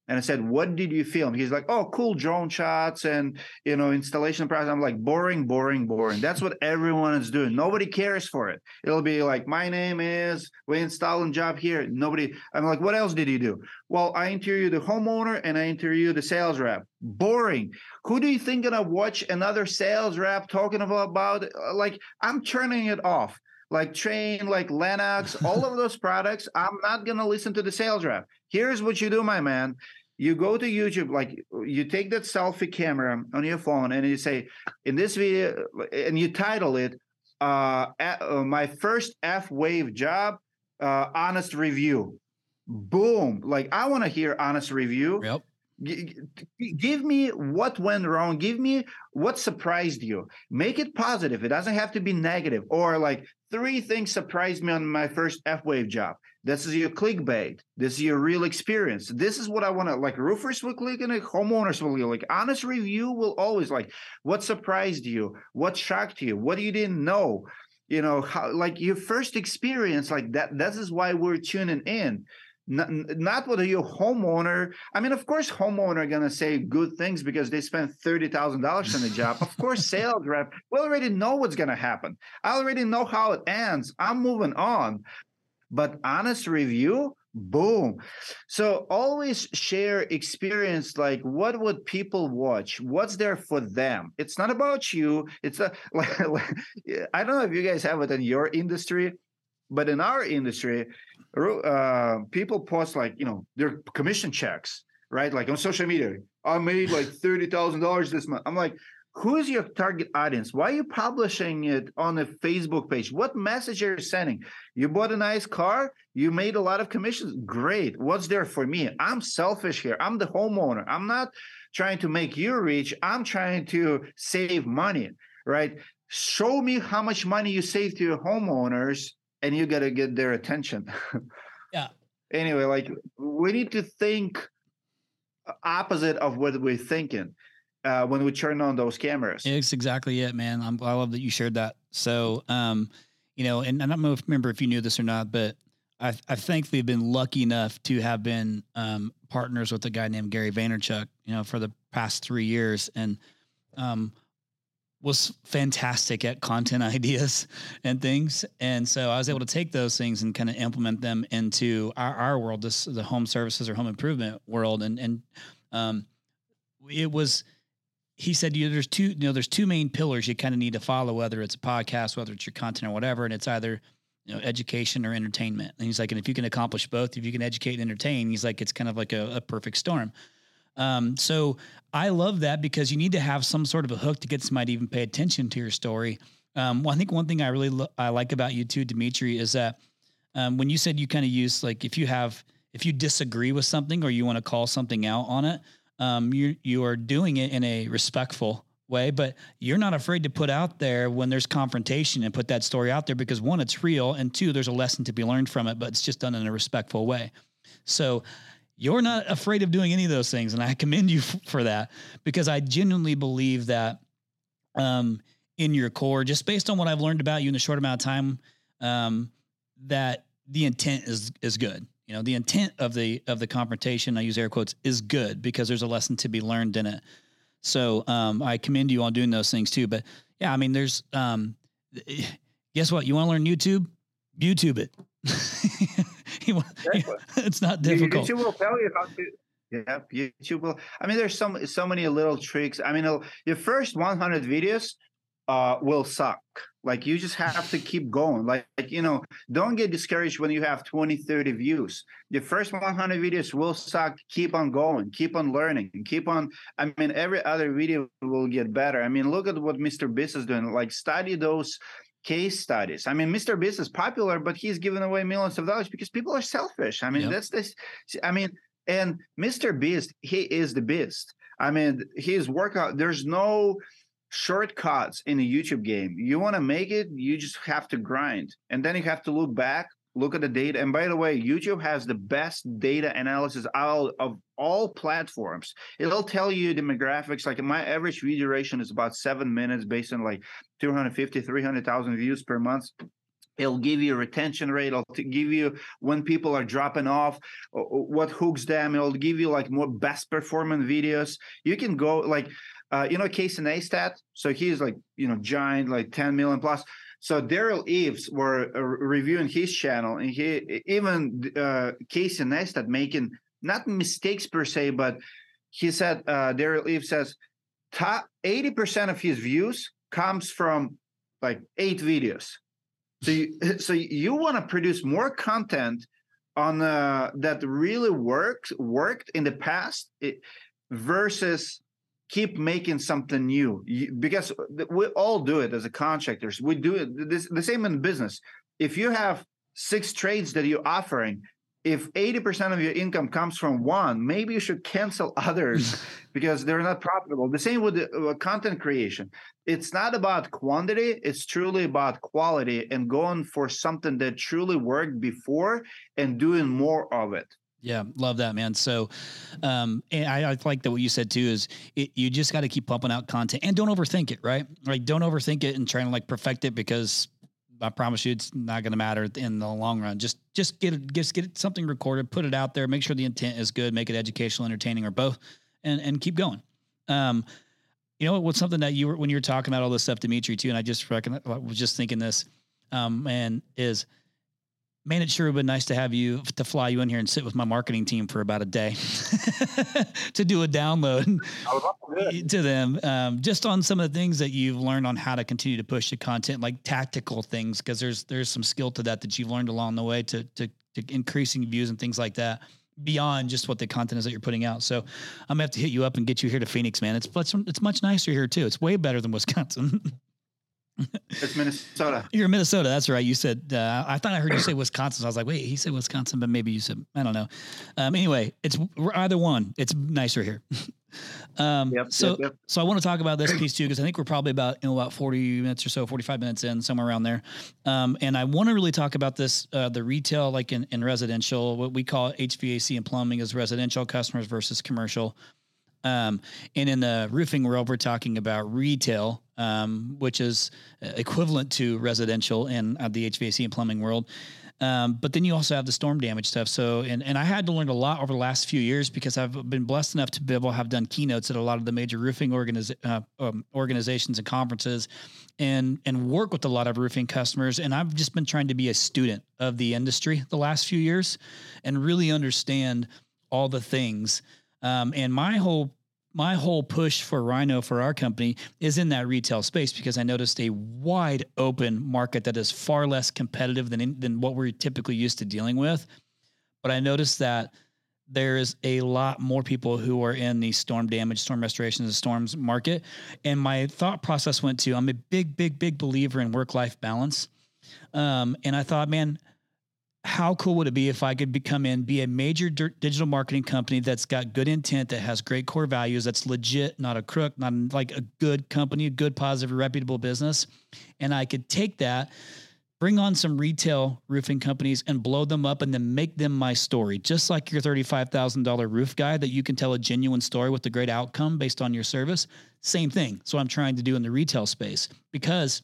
Speaker 3: And I said, what did you film? He's like, oh, cool drone shots and, installation process. I'm like, boring. That's what everyone is doing. Nobody cares for it. It'll be like, my name is, we installing job here. Nobody. I'm like, what else did you do? Well, I interviewed the homeowner and I interviewed the sales rep. Boring. Who do you think gonna watch another sales rep talking about like, I'm turning it off. Like Train, like Lennox, all of those products, I'm not going to listen to the sales rep. Here's what you do, my man. You go to YouTube, like you take that selfie camera on your phone and you say, in this video, and you title it, my first F-Wave job, honest review. Boom. Like, I want to hear honest review.
Speaker 1: Yep.
Speaker 3: Give me what went wrong. Give me what surprised you. Make it positive. It doesn't have to be negative. Or like 3 things surprised me on my first F-Wave job. This is your clickbait. This is your real experience. This is what I want to, like, roofers will click and homeowners will click. Like, honest review will always, like, what surprised you? What shocked you? What you didn't know? How, like, your first experience, like that. This is why we're tuning in. Not what your homeowner. I mean, of course, homeowner are gonna say good things because they spent $30,000 on the job. Of course, sales rep. We already know what's gonna happen. I already know how it ends. I'm moving on. But honest review, boom. So always share experience. Like, what would people watch? What's there for them? It's not about you. It's I don't know if you guys have it in your industry. But in our industry, people post like, their commission checks, right? Like on social media, I made like $30,000 this month. I'm like, who is your target audience? Why are you publishing it on a Facebook page? What message are you sending? You bought a nice car. You made a lot of commissions. Great. What's there for me? I'm selfish here. I'm the homeowner. I'm not trying to make you rich. I'm trying to save money, right? Show me how much money you save to your homeowners, and you got to get their attention.
Speaker 1: Yeah.
Speaker 3: Anyway, like, we need to think opposite of what we're thinking when we turn on those cameras.
Speaker 1: It's exactly it, man. I love that you shared that. So, and I don't remember if you knew this or not, but I've thankfully been lucky enough to have been partners with a guy named Gary Vaynerchuk, for the past 3 years, and was fantastic at content ideas and things. And so I was able to take those things and kind of implement them into our world, the home services or home improvement world. And it was, he said, there's two main pillars you kind of need to follow, whether it's a podcast, whether it's your content or whatever. And it's either, education or entertainment. And he's like, and if you can accomplish both, if you can educate and entertain, he's like, it's kind of like a perfect storm. So I love that because you need to have some sort of a hook to get somebody to even pay attention to your story. Well, I think one thing I really I like about you too, Dimitri, is that when you said you kind of use, like, if you disagree with something or you want to call something out on it, you are doing it in a respectful way, but you're not afraid to put out there when there's confrontation and put that story out there because 1, it's real, and 2, there's a lesson to be learned from it, but it's just done in a respectful way. So you're not afraid of doing any of those things. And I commend you for that, because I genuinely believe that in your core, just based on what I've learned about you in the short amount of time, that the intent is good. The intent of the confrontation, I use air quotes, is good because there's a lesson to be learned in it. So I commend you on doing those things too. But yeah, I mean, there's guess what? You want to learn YouTube? YouTube it. It's not difficult.
Speaker 3: YouTube will tell you how to. Yeah, YouTube will. I mean, there's so many little tricks. I mean, your first 100 videos will suck. Like, you just have to keep going. Like, don't get discouraged when you have 20, 30 views. The first 100 videos will suck. Keep on going. Keep on learning. Keep on. I mean, every other video will get better. I mean, look at what Mr. Beast is doing. Like, study those case studies. I mean, Mr. Beast is popular, but he's giving away millions of dollars because people are selfish. I mean, that's this. I mean, and Mr. Beast, he is the beast. I mean, his workout, there's no shortcuts in the YouTube game. You want to make it, you just have to grind. And then you have to look back, look at the data. And by the way, YouTube has the best data analysis out of all platforms. It'll tell you demographics. Like, my average view duration is about 7 minutes based on like 250, 300,000 views per month. It'll give you retention rate. It'll give you when people are dropping off, what hooks them. It'll give you like more best performing videos. You can go like, Casey Neistat. So he's like, giant, like 10 million plus. So Daryl Eves were reviewing his channel, and Casey Neistat making not mistakes per se, but he said, Daryl Eves says, 80% of his views comes from like 8 videos. So you want to produce more content on that really worked in the past versus keep making something new, because we all do it as a contractors. We do it the same in business. If you have 6 trades that you're offering, if 80% of your income comes from one, maybe you should cancel others because they're not profitable. The same with content creation. It's not about quantity. It's truly about quality and going for something that truly worked before and doing more of it.
Speaker 1: Yeah, love that, man. So, and I like that what you said too is you just got to keep pumping out content and don't overthink it, right? Like don't overthink it and trying to like perfect it, because I promise you it's not going to matter in the long run. Just get it something recorded, put it out there, make sure the intent is good, make it educational, entertaining, or both, and keep going. What's something that when you were talking about all this stuff, Dimitri, too, and I was just thinking this, man, it sure would have been nice to fly you in here and sit with my marketing team for about a day to do a download to them, just on some of the things that you've learned on how to continue to push the content, like tactical things, because there's some skill to that you've learned along the way to increasing views and things like that beyond just what the content is that you're putting out. So I'm gonna have to hit you up and get you here to Phoenix, man. It's much nicer here too. It's way better than Wisconsin.
Speaker 3: It's Minnesota.
Speaker 1: You're in Minnesota. That's right. You said, I thought I heard you say Wisconsin. So I was like, wait, he said Wisconsin, but maybe you said, I don't know. Anyway, it's either one. It's nicer here. So I want to talk about this piece too, because I think we're probably about 40 minutes or so, 45 minutes in, somewhere around there. And I want to really talk about this, the retail, like in residential, what we call HVAC and plumbing is residential customers versus commercial. And in the roofing world, we're talking about retail, which is equivalent to residential in the HVAC and plumbing world. But then you also have the storm damage stuff. So, and I had to learn a lot over the last few years because I've been blessed enough to be able to have done keynotes at a lot of the major roofing organizations and conferences and work with a lot of roofing customers. And I've just been trying to be a student of the industry the last few years and really understand all the things. And my whole push for Rhino, for our company, is in that retail space, because I noticed a wide open market that is far less competitive than what we're typically used to dealing with. But I noticed that there is a lot more people who are in the storm damage, storm restoration, and storms market. And my thought process went to, I'm a big believer in work-life balance. And I thought, man, how cool would it be if I could be a major digital marketing company that's got good intent, that has great core values, that's legit, not a crook, not like a good company, a good, positive, reputable business. And I could take that, bring on some retail roofing companies and blow them up and then make them my story. Just like your $35,000 roof guy, that you can tell a genuine story with a great outcome based on your service. Same thing. So I'm trying to do in the retail space, because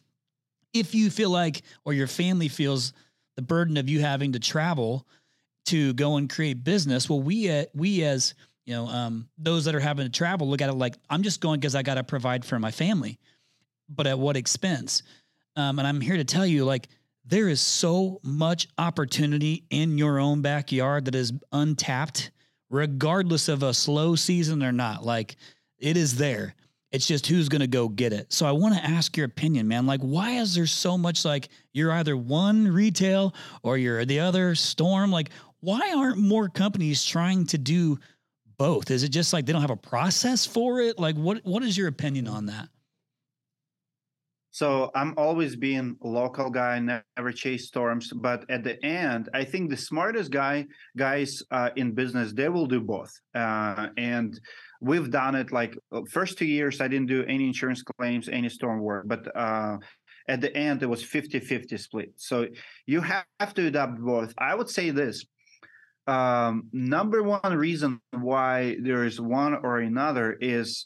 Speaker 1: if you feel like, or your family feels the burden of you having to travel to go and create business, well, we as those that are having to travel look at it like, I'm just going because I got to provide for my family, but at what expense? And I'm here to tell you, like, there is so much opportunity in your own backyard that is untapped, regardless of a slow season or not. Like, it is there. It's just who's going to go get it. So I want to ask your opinion, man. Like, why is there so much, like, you're either one retail or you're the other storm? Like, why aren't more companies trying to do both? Is it just like they don't have a process for it? Like, what is your opinion on that?
Speaker 3: So I'm always being a local guy, never chase storms. But at the end, I think the smartest guys in business, they will do both. And we've done it. Like, first 2 years, I didn't do any insurance claims, any storm work. But at the end, it was 50-50 split. So you have to adopt both. I would say this. Number one reason why there is one or another is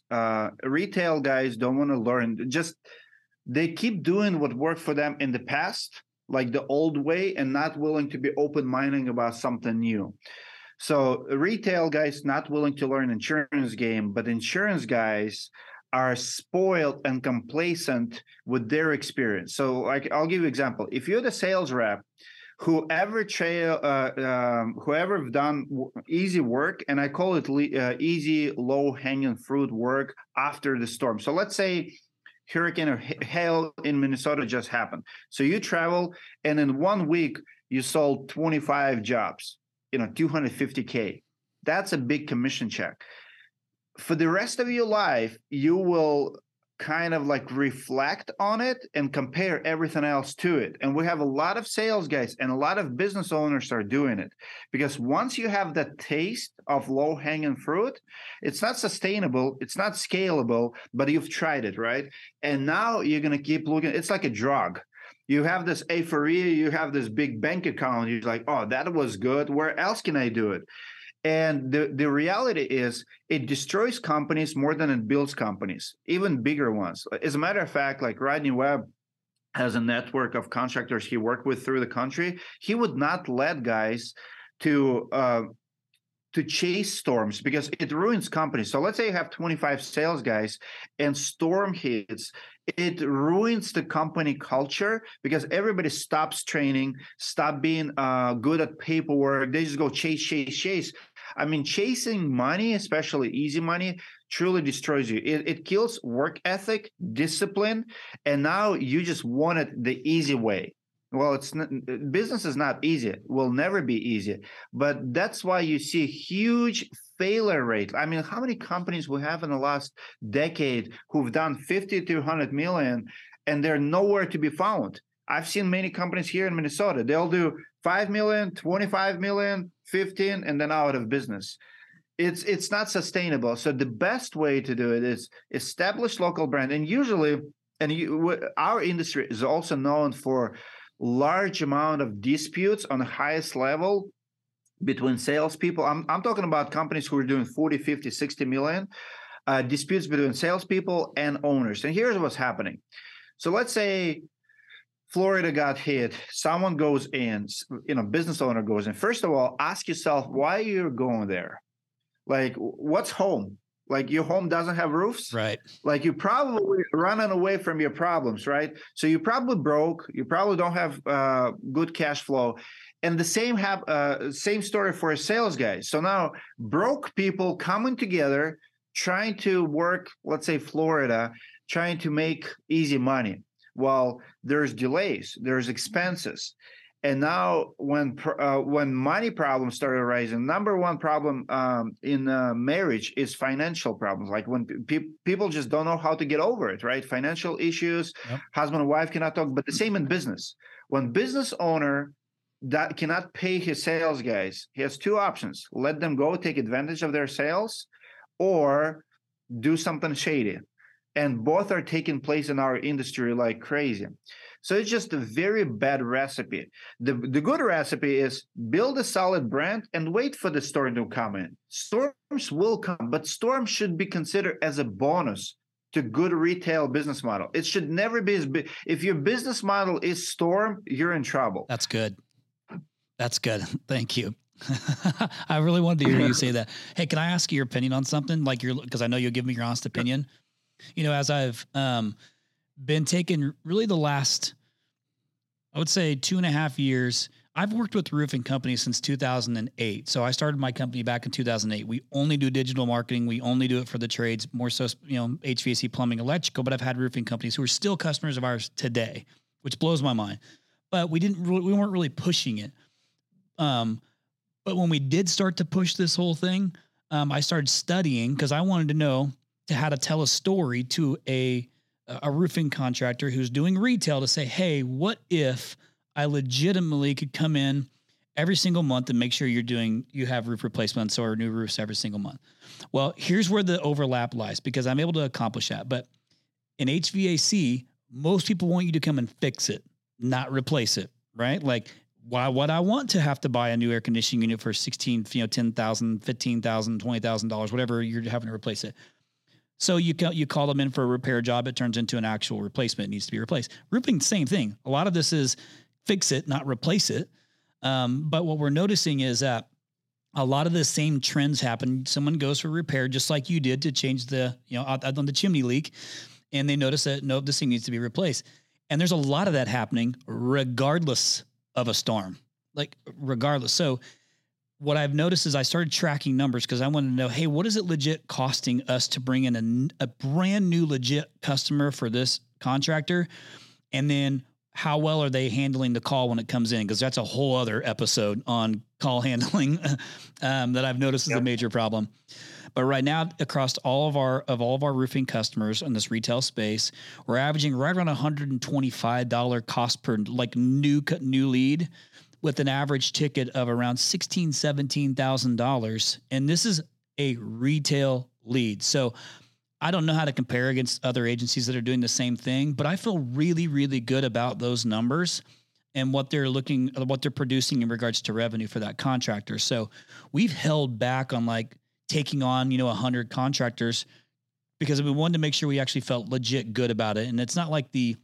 Speaker 3: retail guys don't want to learn. They keep doing what worked for them in the past, like the old way and not willing to be open-minded about something new. So retail guys not willing to learn insurance game, but insurance guys are spoiled and complacent with their experience. So like, I'll give you an example. If you're the sales rep, whoever done easy work, and I call it easy, low-hanging fruit work after the storm. So let's say hurricane or hail in Minnesota just happened. So you travel, and in 1 week, you sold 25 jobs, $250K. That's a big commission check. For the rest of your life, you will kind of like reflect on it and compare everything else to it. And we have a lot of sales guys and a lot of business owners are doing it, because once you have that taste of low-hanging fruit, it's not sustainable, it's not scalable, but you've tried it, right? And now you're going to keep looking. It's like a drug. You have this euphoria, you have this big bank account, you're like, oh, that was good, where else can I do it? And the reality is it destroys companies more than it builds companies, even bigger ones. As a matter of fact, like Rodney Webb has a network of contractors he worked with through the country. He would not let guys to chase storms because it ruins companies. So let's say you have 25 sales guys and storm hits. It ruins the company culture because everybody stops training, stop being good at paperwork. They just go chase. I mean, chasing money, especially easy money, truly destroys you. It kills work ethic, discipline, and now you just want it the easy way. Well, business is not easy. It will never be easy. But that's why you see huge failure rate. I mean, how many companies we have in the last decade who've done 50 to 100 million and they're nowhere to be found? I've seen many companies here in Minnesota. They'll do 5 million, 25 million, 15, and then out of business. It's not sustainable. So the best way to do it is establish local brand. And usually, our industry is also known for large amount of disputes on the highest level between salespeople. I'm talking about companies who are doing 40, 50, 60 million, disputes between salespeople and owners. And here's what's happening. So let's say Florida got hit. Someone goes in, business owner goes in. First of all, ask yourself why you're going there. Like, what's home? Like, your home doesn't have roofs? Right. Like, you're probably running away from your problems, right? So you're probably broke. You probably don't have good cash flow. And the same story for a sales guy. So now broke people coming together, trying to work, let's say Florida, trying to make easy money. Well, there's delays, there's expenses. And now when money problems started arising, number one problem in marriage is financial problems. Like when people just don't know how to get over it, right? Financial issues, yep. Husband and wife cannot talk, but the same in business. When business owner that cannot pay his sales guys, he has two options: let them go, take advantage of their sales, or do something shady. And both are taking place in our industry like crazy. So it's just a very bad recipe. The good recipe is build a solid brand and wait for the storm to come in. Storms will come, but storms should be considered as a bonus to good retail business model. It should never be as big. If your business model is storm, you're in trouble.
Speaker 1: That's good. That's good. Thank you. I really wanted to hear you say that. Hey, can I ask you your opinion on something? Because I know you'll give me your honest opinion. As I've been taking really the last, I would say 2.5 years, I've worked with roofing companies since 2008. So I started my company back in 2008. We only do digital marketing. We only do it for the trades, more so, HVAC, plumbing, electrical, but I've had roofing companies who are still customers of ours today, which blows my mind. But we weren't really pushing it. But when we did start to push this whole thing, I started studying because I wanted to know how to tell a story to a roofing contractor who's doing retail to say, hey, what if I legitimately could come in every single month and make sure you have roof replacements or new roofs every single month? Well, here's where the overlap lies, because I'm able to accomplish that. But in HVAC, most people want you to come and fix it, not replace it, right? Like, why would I want to have to buy a new air conditioning unit for $10,000, $15,000, $20,000, whatever you're having to replace it? So you call them in for a repair job. It turns into an actual replacement. It needs to be replaced. Roofing, same thing. A lot of this is fix it, not replace it. But what we're noticing is that a lot of the same trends happen. Someone goes for repair, just like you did to change the, out on the chimney leak, and they notice that, no, this thing needs to be replaced. And there's a lot of that happening regardless of a storm, like regardless. So what I've noticed is I started tracking numbers because I wanted to know, hey, what is it legit costing us to bring in a brand new legit customer for this contractor? And then how well are they handling the call when it comes in? Because that's a whole other episode on call handling that I've noticed is a major problem. But right now, across all of our roofing customers in this retail space, we're averaging right around $125 cost per like new lead, with an average ticket of around $16,000, $17,000. And this is a retail lead. So I don't know how to compare against other agencies that are doing the same thing, but I feel really, really good about those numbers and what they're producing in regards to revenue for that contractor. So we've held back on like taking on, 100 contractors because we wanted to make sure we actually felt legit good about it. And it's not like I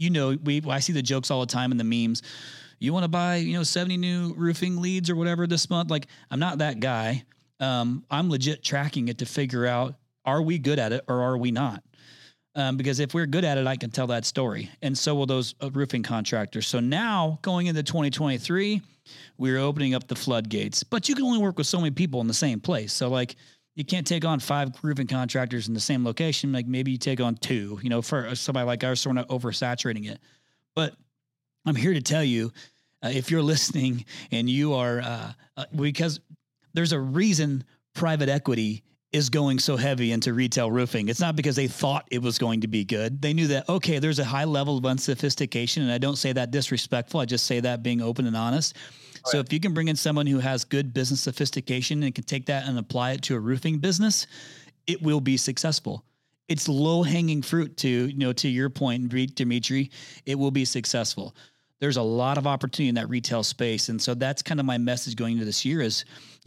Speaker 1: see the jokes all the time in the memes. You want to buy, 70 new roofing leads or whatever this month. Like, I'm not that guy. I'm legit tracking it to figure out, are we good at it or are we not? Because if we're good at it, I can tell that story. And so will those roofing contractors. So now going into 2023, we're opening up the floodgates, but you can only work with so many people in the same place. So like, you can't take on 5 roofing contractors in the same location. Like maybe you take on 2, for somebody like ours, so we're not oversaturating it. But I'm here to tell you, if you're listening and you are, because there's a reason private equity is going so heavy into retail roofing. It's not because they thought it was going to be good. They knew that, okay, there's a high level of unsophistication. And I don't say that disrespectful. I just say that being open and honest. Right. So if you can bring in someone who has good business sophistication and can take that and apply it to a roofing business, it will be successful. It's low hanging fruit to your point, Dimitri, it will be successful. There's a lot of opportunity in that retail space. And so that's kind of my message going into this year is,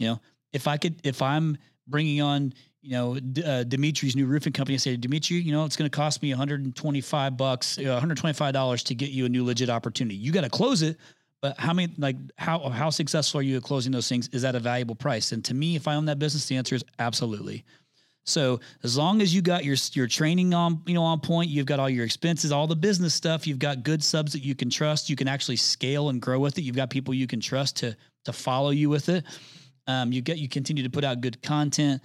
Speaker 1: if I'm bringing on, Dimitri's new roofing company, say, Dimitri, it's going to cost me $125 to get you a new legit opportunity. You got to close it. But how successful are you at closing those things? Is that a valuable price? And to me, if I own that business, the answer is absolutely. So as long as you got your training on point, you've got all your expenses, all the business stuff, you've got good subs that you can trust, you can actually scale and grow with it. You've got people you can trust to follow you with it. You continue to put out good content.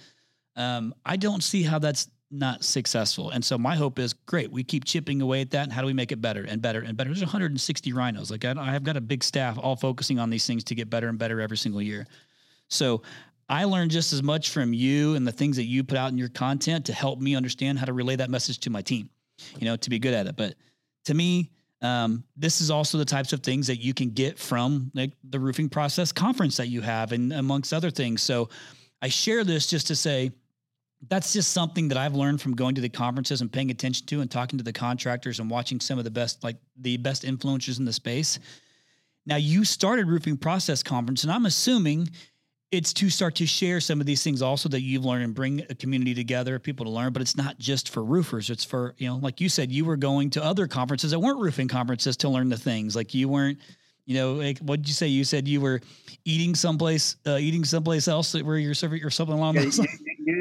Speaker 1: I don't see how that's not successful. And so my hope is, great, we keep chipping away at that. And how do we make it better and better and better? There's 160 rhinos. Like I have got a big staff all focusing on these things to get better and better every single year. So I learned just as much from you and the things that you put out in your content to help me understand how to relay that message to my team, to be good at it. But to me, this is also the types of things that you can get from like the Roofing Process conference that you have, and amongst other things. So I share this just to say, that's just something that I've learned from going to the conferences and paying attention to and talking to the contractors and watching some of the best influencers in the space. Now, you started Roofing Process Conference, and I'm assuming it's to start to share some of these things also that you've learned and bring a community together, people to learn. But it's not just for roofers. It's for, like you said, you were going to other conferences that weren't roofing conferences to learn the things. Like you weren't, like, what did you say? You said you were eating someplace else where you're serving or something along those lines.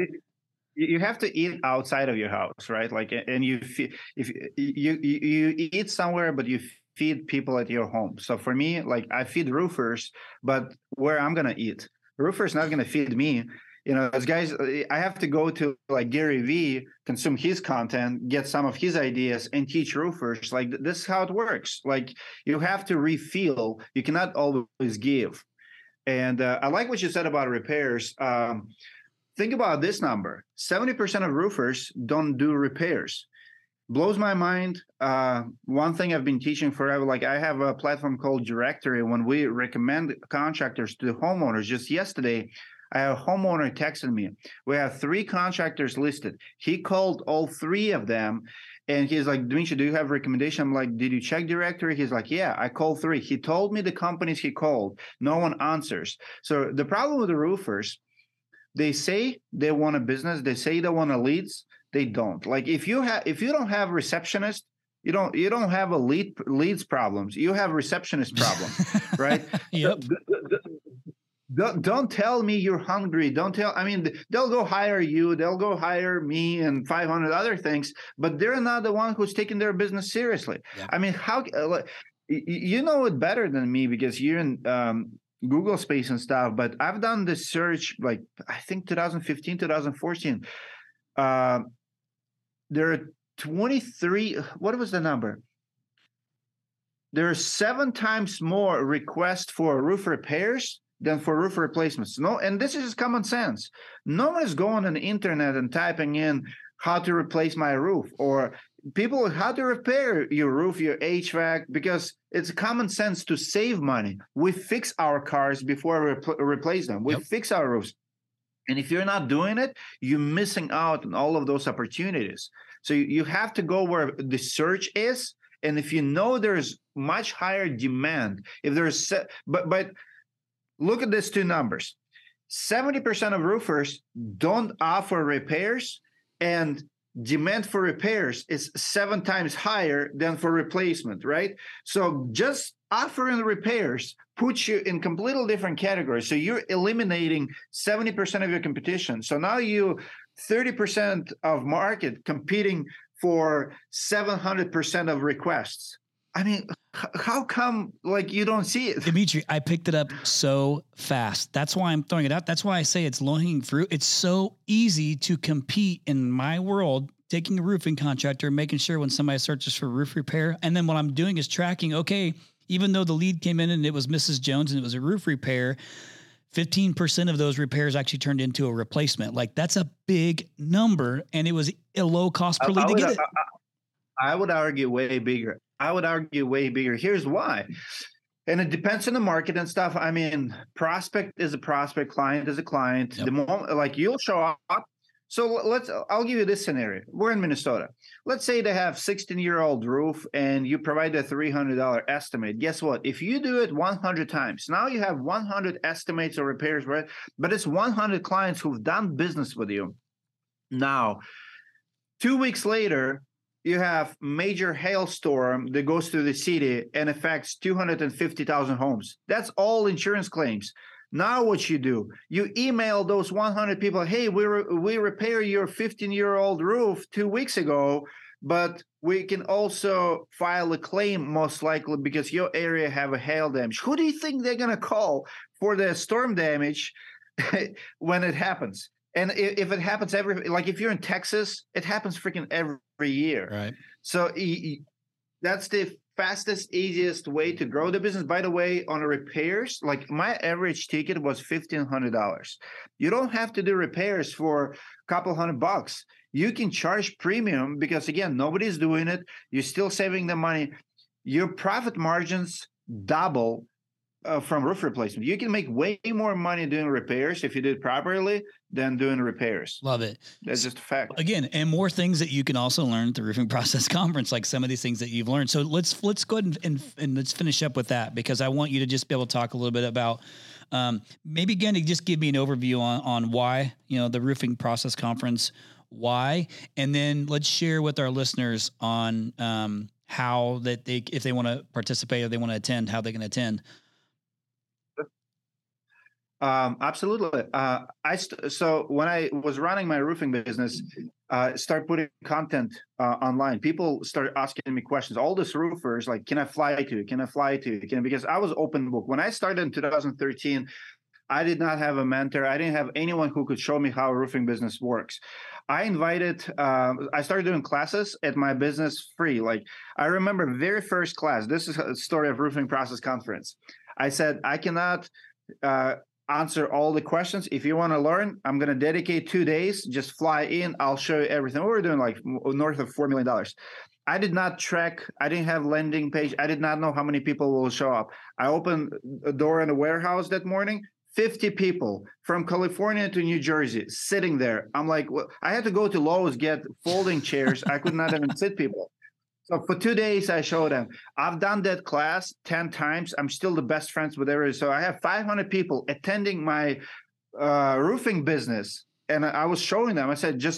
Speaker 3: You have to eat outside of your house, right? Like, and if you eat somewhere, but you feed people at your home. So for me, like I feed roofers, but where I'm going to eat. Roofer's not going to feed me. As guys, I have to go to like Gary Vee, consume his content, get some of his ideas, and teach roofers. Like this is how it works. Like you have to refill. You cannot always give. And I like what you said about repairs. Think about this number: 70% of roofers don't do repairs. Blows my mind. One thing I've been teaching forever, like I have a platform called Directory. When we recommend contractors to the homeowners, just yesterday, I had a homeowner texted me. We have 3 contractors listed. He called all 3 of them, and he's like, Dimitri, do you have a recommendation? I'm like, did you check Directory? He's like, yeah, I called 3. He told me the companies he called. No one answers. So the problem with the roofers, they say they want a business. They say they want a leads. They don't. Like if you don't have a receptionist, You don't have a leads problems. You have receptionist problem, right?
Speaker 1: Yep.
Speaker 3: Don't tell me you're hungry. They'll go hire you. They'll go hire me and 500 other things, but they're not the one who's taking their business seriously.
Speaker 1: Yeah.
Speaker 3: I mean, how you know it better than me because you're in Google space and stuff, but I've done this search like I think 2015, 2014. There are 23. What was the number? There are 7 times more requests for roof repairs than for roof replacements. No, and this is common sense. No one is going on the internet and typing in how to replace my roof or people how to repair your roof, your HVAC, because it's common sense to save money. We fix our cars before we replace them. We fix our roofs. And if you're not doing it, you're missing out on all of those opportunities. So you have to go where the search is. And if you know there's much higher demand, if there's, but look at these 2 numbers. 70% of roofers don't offer repairs, and demand for repairs is 7 times higher than for replacement, right? So just offering repairs puts you in completely different categories. So you're eliminating 70% of your competition. So now you 30% of market competing for 700% of requests. I mean, how come like you don't see it?
Speaker 1: Dimitri, I picked it up so fast. That's why I'm throwing it out. That's why I say it's low-hanging fruit. It's so easy to compete in my world, taking a roofing contractor, making sure when somebody searches for roof repair. And then what I'm doing is tracking, okay, even though the lead came in and it was Mrs. Jones and it was a roof repair, 15% of those repairs actually turned into a replacement. Like that's a big number. And it was a low cost per lead to get it.
Speaker 3: I would argue way bigger. Here's why. And it depends on the market and stuff. I mean, prospect is a prospect, client is a client.
Speaker 1: Yep.
Speaker 3: The moment, like you'll show up. So I'll give you this scenario. We're in Minnesota. Let's say they have 16-year-old roof and you provide a $300 estimate. Guess what? If you do it 100 times, now you have 100 estimates or repairs, right? But it's 100 clients who've done business with you. Now, 2 weeks later, you have major hailstorm that goes through the city and affects 250,000 homes. That's all insurance claims. Now what you do, you email those 100 people, hey, we repair your 15-year-old roof 2 weeks ago, but we can also file a claim most likely because your area have a hail damage. Who do you think they're going to call for the storm damage when it happens? And if it happens like if you're in Texas, it happens freaking every year.
Speaker 1: Right.
Speaker 3: So that's the fastest, easiest way to grow the business. By the way, on repairs, like my average ticket was $1,500. You don't have to do repairs for a couple $100. You can charge premium because again, nobody's doing it. You're still saving the money. Your profit margins double from roof replacement. You can make way more money doing repairs if you do it properly than doing repairs.
Speaker 1: Love it.
Speaker 3: That's just a fact.
Speaker 1: Again, and more things that you can also learn at the Roofing Process Conference, like some of these things that you've learned. So let's go ahead and let's finish up with that because I want you to just be able to talk a little bit about maybe again to just give me an overview on why, the Roofing Process Conference, why, and then let's share with our listeners on how that if they want to participate or they want to attend, how they can attend.
Speaker 3: Absolutely. So when I was running my roofing business, start putting content online. People started asking me questions. All these roofers, like, can I fly to you? Can I fly to you? Because I was open book. When I started in 2013, I did not have a mentor. I didn't have anyone who could show me how a roofing business works. I started doing classes at my business free. Like I remember very first class. This is a story of Roofing Process Conference. I said, I cannot answer all the questions. If you want to learn, I'm going to dedicate 2 days. Just fly in. I'll show you everything. We were doing like north of $4 million. I did not track. I didn't have landing page. I did not know how many people will show up. I opened a door in a warehouse that morning. 50 people from California to New Jersey sitting there. I'm like, well, I had to go to Lowe's, get folding chairs. I could not even sit people. So for 2 days, I showed them. I've done that class 10 times. I'm still the best friends with everybody. So I have 500 people attending my roofing business. And I was showing them. I said, just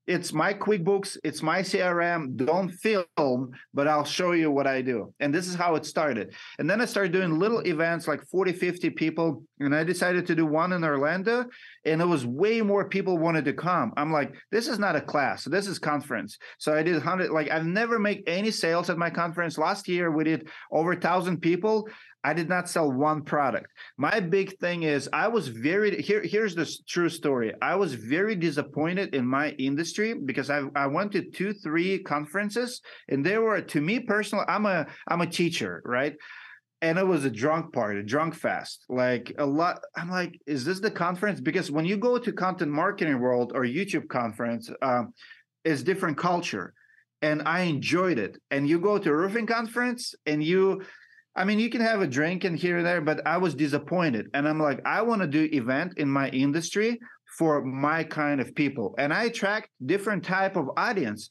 Speaker 3: It's my QuickBooks, it's my CRM. Don't film, but I'll show you what I do. And this is how it started. And then I started doing little events like 40, 50 people. And I decided to do one in Orlando, and it was way more people wanted to come. I'm like, this is not a class. This is conference. So I did 100, like I've never made any sales at my conference. Last year, we did over 1,000 people. I did not sell one product. My big thing is I was here's the true story. I was very disappointed in my industry because I went to 2-3 conferences, and they were, to me personally, I'm a teacher, right? And it was a drunk party, drunk fest, like a lot. I'm like, is this the conference? Because when you go to content marketing world or YouTube conference, it's different culture. And I enjoyed it. And you go to a roofing conference and you can have a drink and here and there, but I was disappointed. And I'm like, I want to do event in my industry for my kind of people. And I attract different type of audience.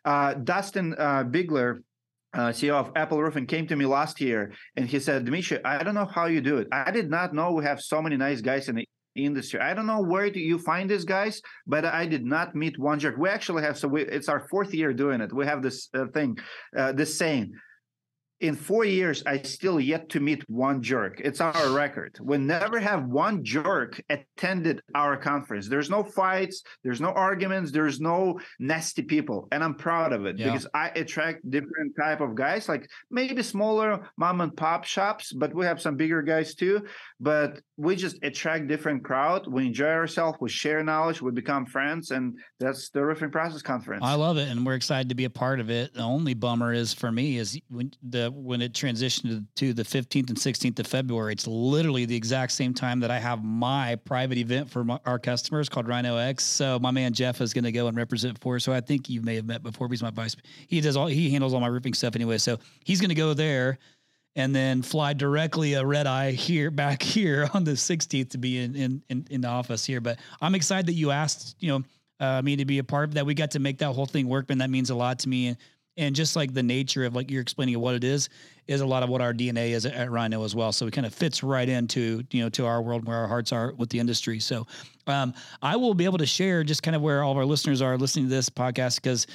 Speaker 3: Dustin Bigler, CEO of Apple Roofing, came to me last year and he said, Dmitry, I don't know how you do it. I did not know we have so many nice guys in the industry. I don't know where do you find these guys, but I did not meet one jerk. We actually have, it's our 4th year doing it. We have this this saying, in 4 years, I still yet to meet one jerk. It's our record. We never have one jerk attended our conference. There's no fights. There's no arguments. There's no nasty people. And I'm proud of it because I attract different type of guys, like maybe smaller mom and pop shops, but we have some bigger guys too. But we just attract different crowd. We enjoy ourselves. We share knowledge. We become friends. And that's the Roofing Process Conference.
Speaker 1: I love it. And we're excited to be a part of it. The only bummer is for me is when it transitioned to the 15th and 16th of February, it's literally the exact same time that I have my private event for our customers called Rhino X. So my man Jeff is going to go and represent for us. So I think you may have met before. He's my vice. He handles all my roofing stuff anyway. So he's going to go there and then fly directly a red eye back here on the 16th to be in the office here. But I'm excited that you asked, me to be a part of that. We got to make that whole thing work, and that means a lot to me. And just like the nature of, like you're explaining what it is a lot of what our DNA is at Rhino as well. So it kind of fits right into, to our world where our hearts are with the industry. So I will be able to share just kind of where all of our listeners are listening to this podcast because,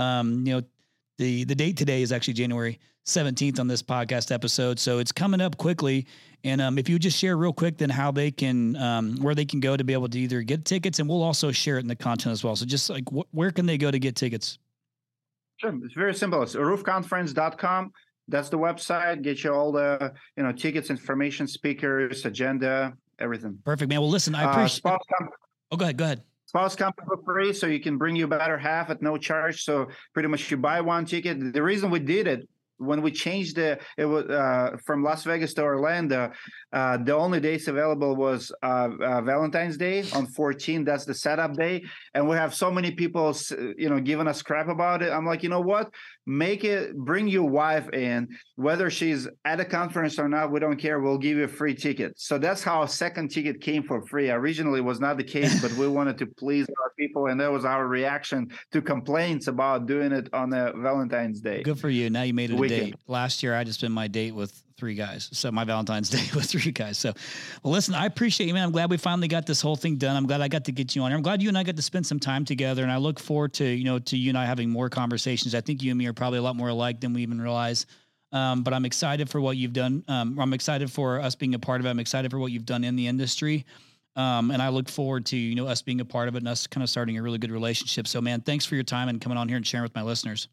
Speaker 1: the date today is actually January 17th on this podcast episode. So it's coming up quickly. And if you just share real quick, then how they can, where they can go to be able to either get tickets, and we'll also share it in the content as well. So just like, where can they go to get tickets?
Speaker 3: Sure. It's very simple. It's roofconference.com. That's the website. Get you all the, tickets, information, speakers, agenda, everything.
Speaker 1: Perfect, man. Well, listen, I appreciate go ahead.
Speaker 3: Spouse come for free, so you can bring your better half at no charge. So pretty much you buy one ticket. The reason we did it, when we changed it was from Las Vegas to Orlando, the only days available was Valentine's Day on 14. That's the setup day. And we have so many people, giving us crap about it. I'm like, you know what? Bring your wife in, whether she's at a conference or not, we don't care. We'll give you a free ticket. So that's how a second ticket came for free. Originally it was not the case, but we wanted to please our people. And that was our reaction to complaints about doing it on a Valentine's Day.
Speaker 1: Good for you. Now you made it a date. Last year, I just spent my date with 3 guys. So my Valentine's Day with 3 guys. So, well, listen, I appreciate you, man. I'm glad we finally got this whole thing done. I'm glad I got to get you on here. I'm glad you and I got to spend some time together. And I look forward to, to you and I having more conversations. I think you and me are probably a lot more alike than we even realize. But I'm excited for what you've done. I'm excited for us being a part of it. I'm excited for what you've done in the industry. And I look forward to, us being a part of it and us kind of starting a really good relationship. So, man, thanks for your time and coming on here and sharing with my listeners.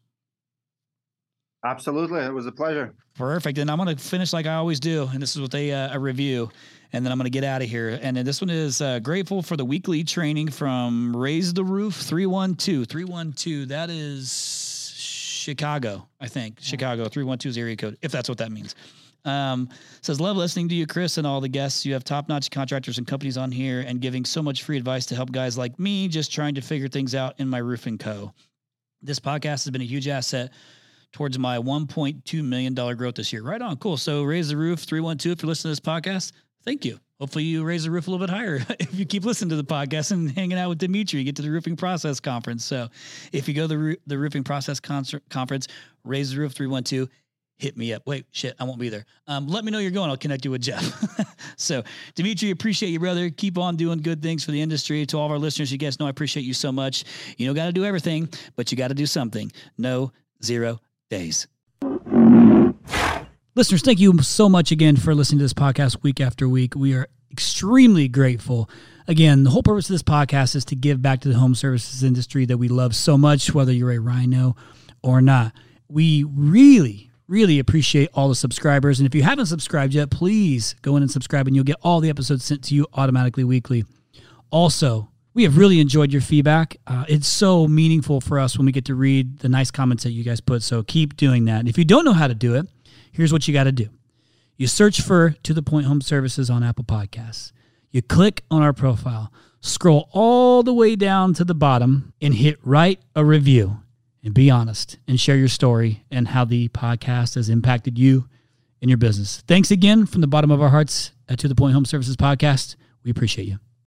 Speaker 3: Absolutely. It was a pleasure.
Speaker 1: Perfect. And I'm going to finish like I always do. And this is with a review. And then I'm going to get out of here. And then this one is grateful for the weekly training from Raise the Roof 312. 312. That is Chicago, I think. Chicago 312 is area code, if that's what that means. Says, love listening to you, Chris, and all the guests. You have top-notch contractors and companies on here and giving so much free advice to help guys like me just trying to figure things out in my roofing co. This podcast has been a huge asset towards my $1.2 million growth this year. Right on. Cool. So Raise the Roof 312. If you're listening to this podcast, thank you. Hopefully you raise the roof a little bit higher if you keep listening to the podcast and hanging out with Dmitry, you get to the Roofing Process Conference. So if you go to the Roofing Process Conference, Raise the Roof 312, hit me up. Wait, shit, I won't be there. Let me know you're going. I'll connect you with Jeff. So, Dimitri, appreciate you, brother. Keep on doing good things for the industry. To all of our listeners, you guys know I appreciate you so much. You don't got to do everything, but you got to do something. No 0 days.
Speaker 4: Listeners, thank you so much again for listening to this podcast week after week. We are extremely grateful. Again, the whole purpose of this podcast is to give back to the home services industry that we love so much, whether you're a Rhino or not. We really appreciate all the subscribers. And if you haven't subscribed yet, please go in and subscribe and you'll get all the episodes sent to you automatically weekly. Also, we have really enjoyed your feedback. It's so meaningful for us when we get to read the nice comments that you guys put. So keep doing that. And if you don't know how to do it, here's what you got to do. You search for To The Point Home Services on Apple Podcasts. You click on our profile, scroll all the way down to the bottom and hit write a review. And be honest and share your story and how the podcast has impacted you and your business. Thanks again from the bottom of our hearts at To The Point Home Services Podcast. We appreciate you.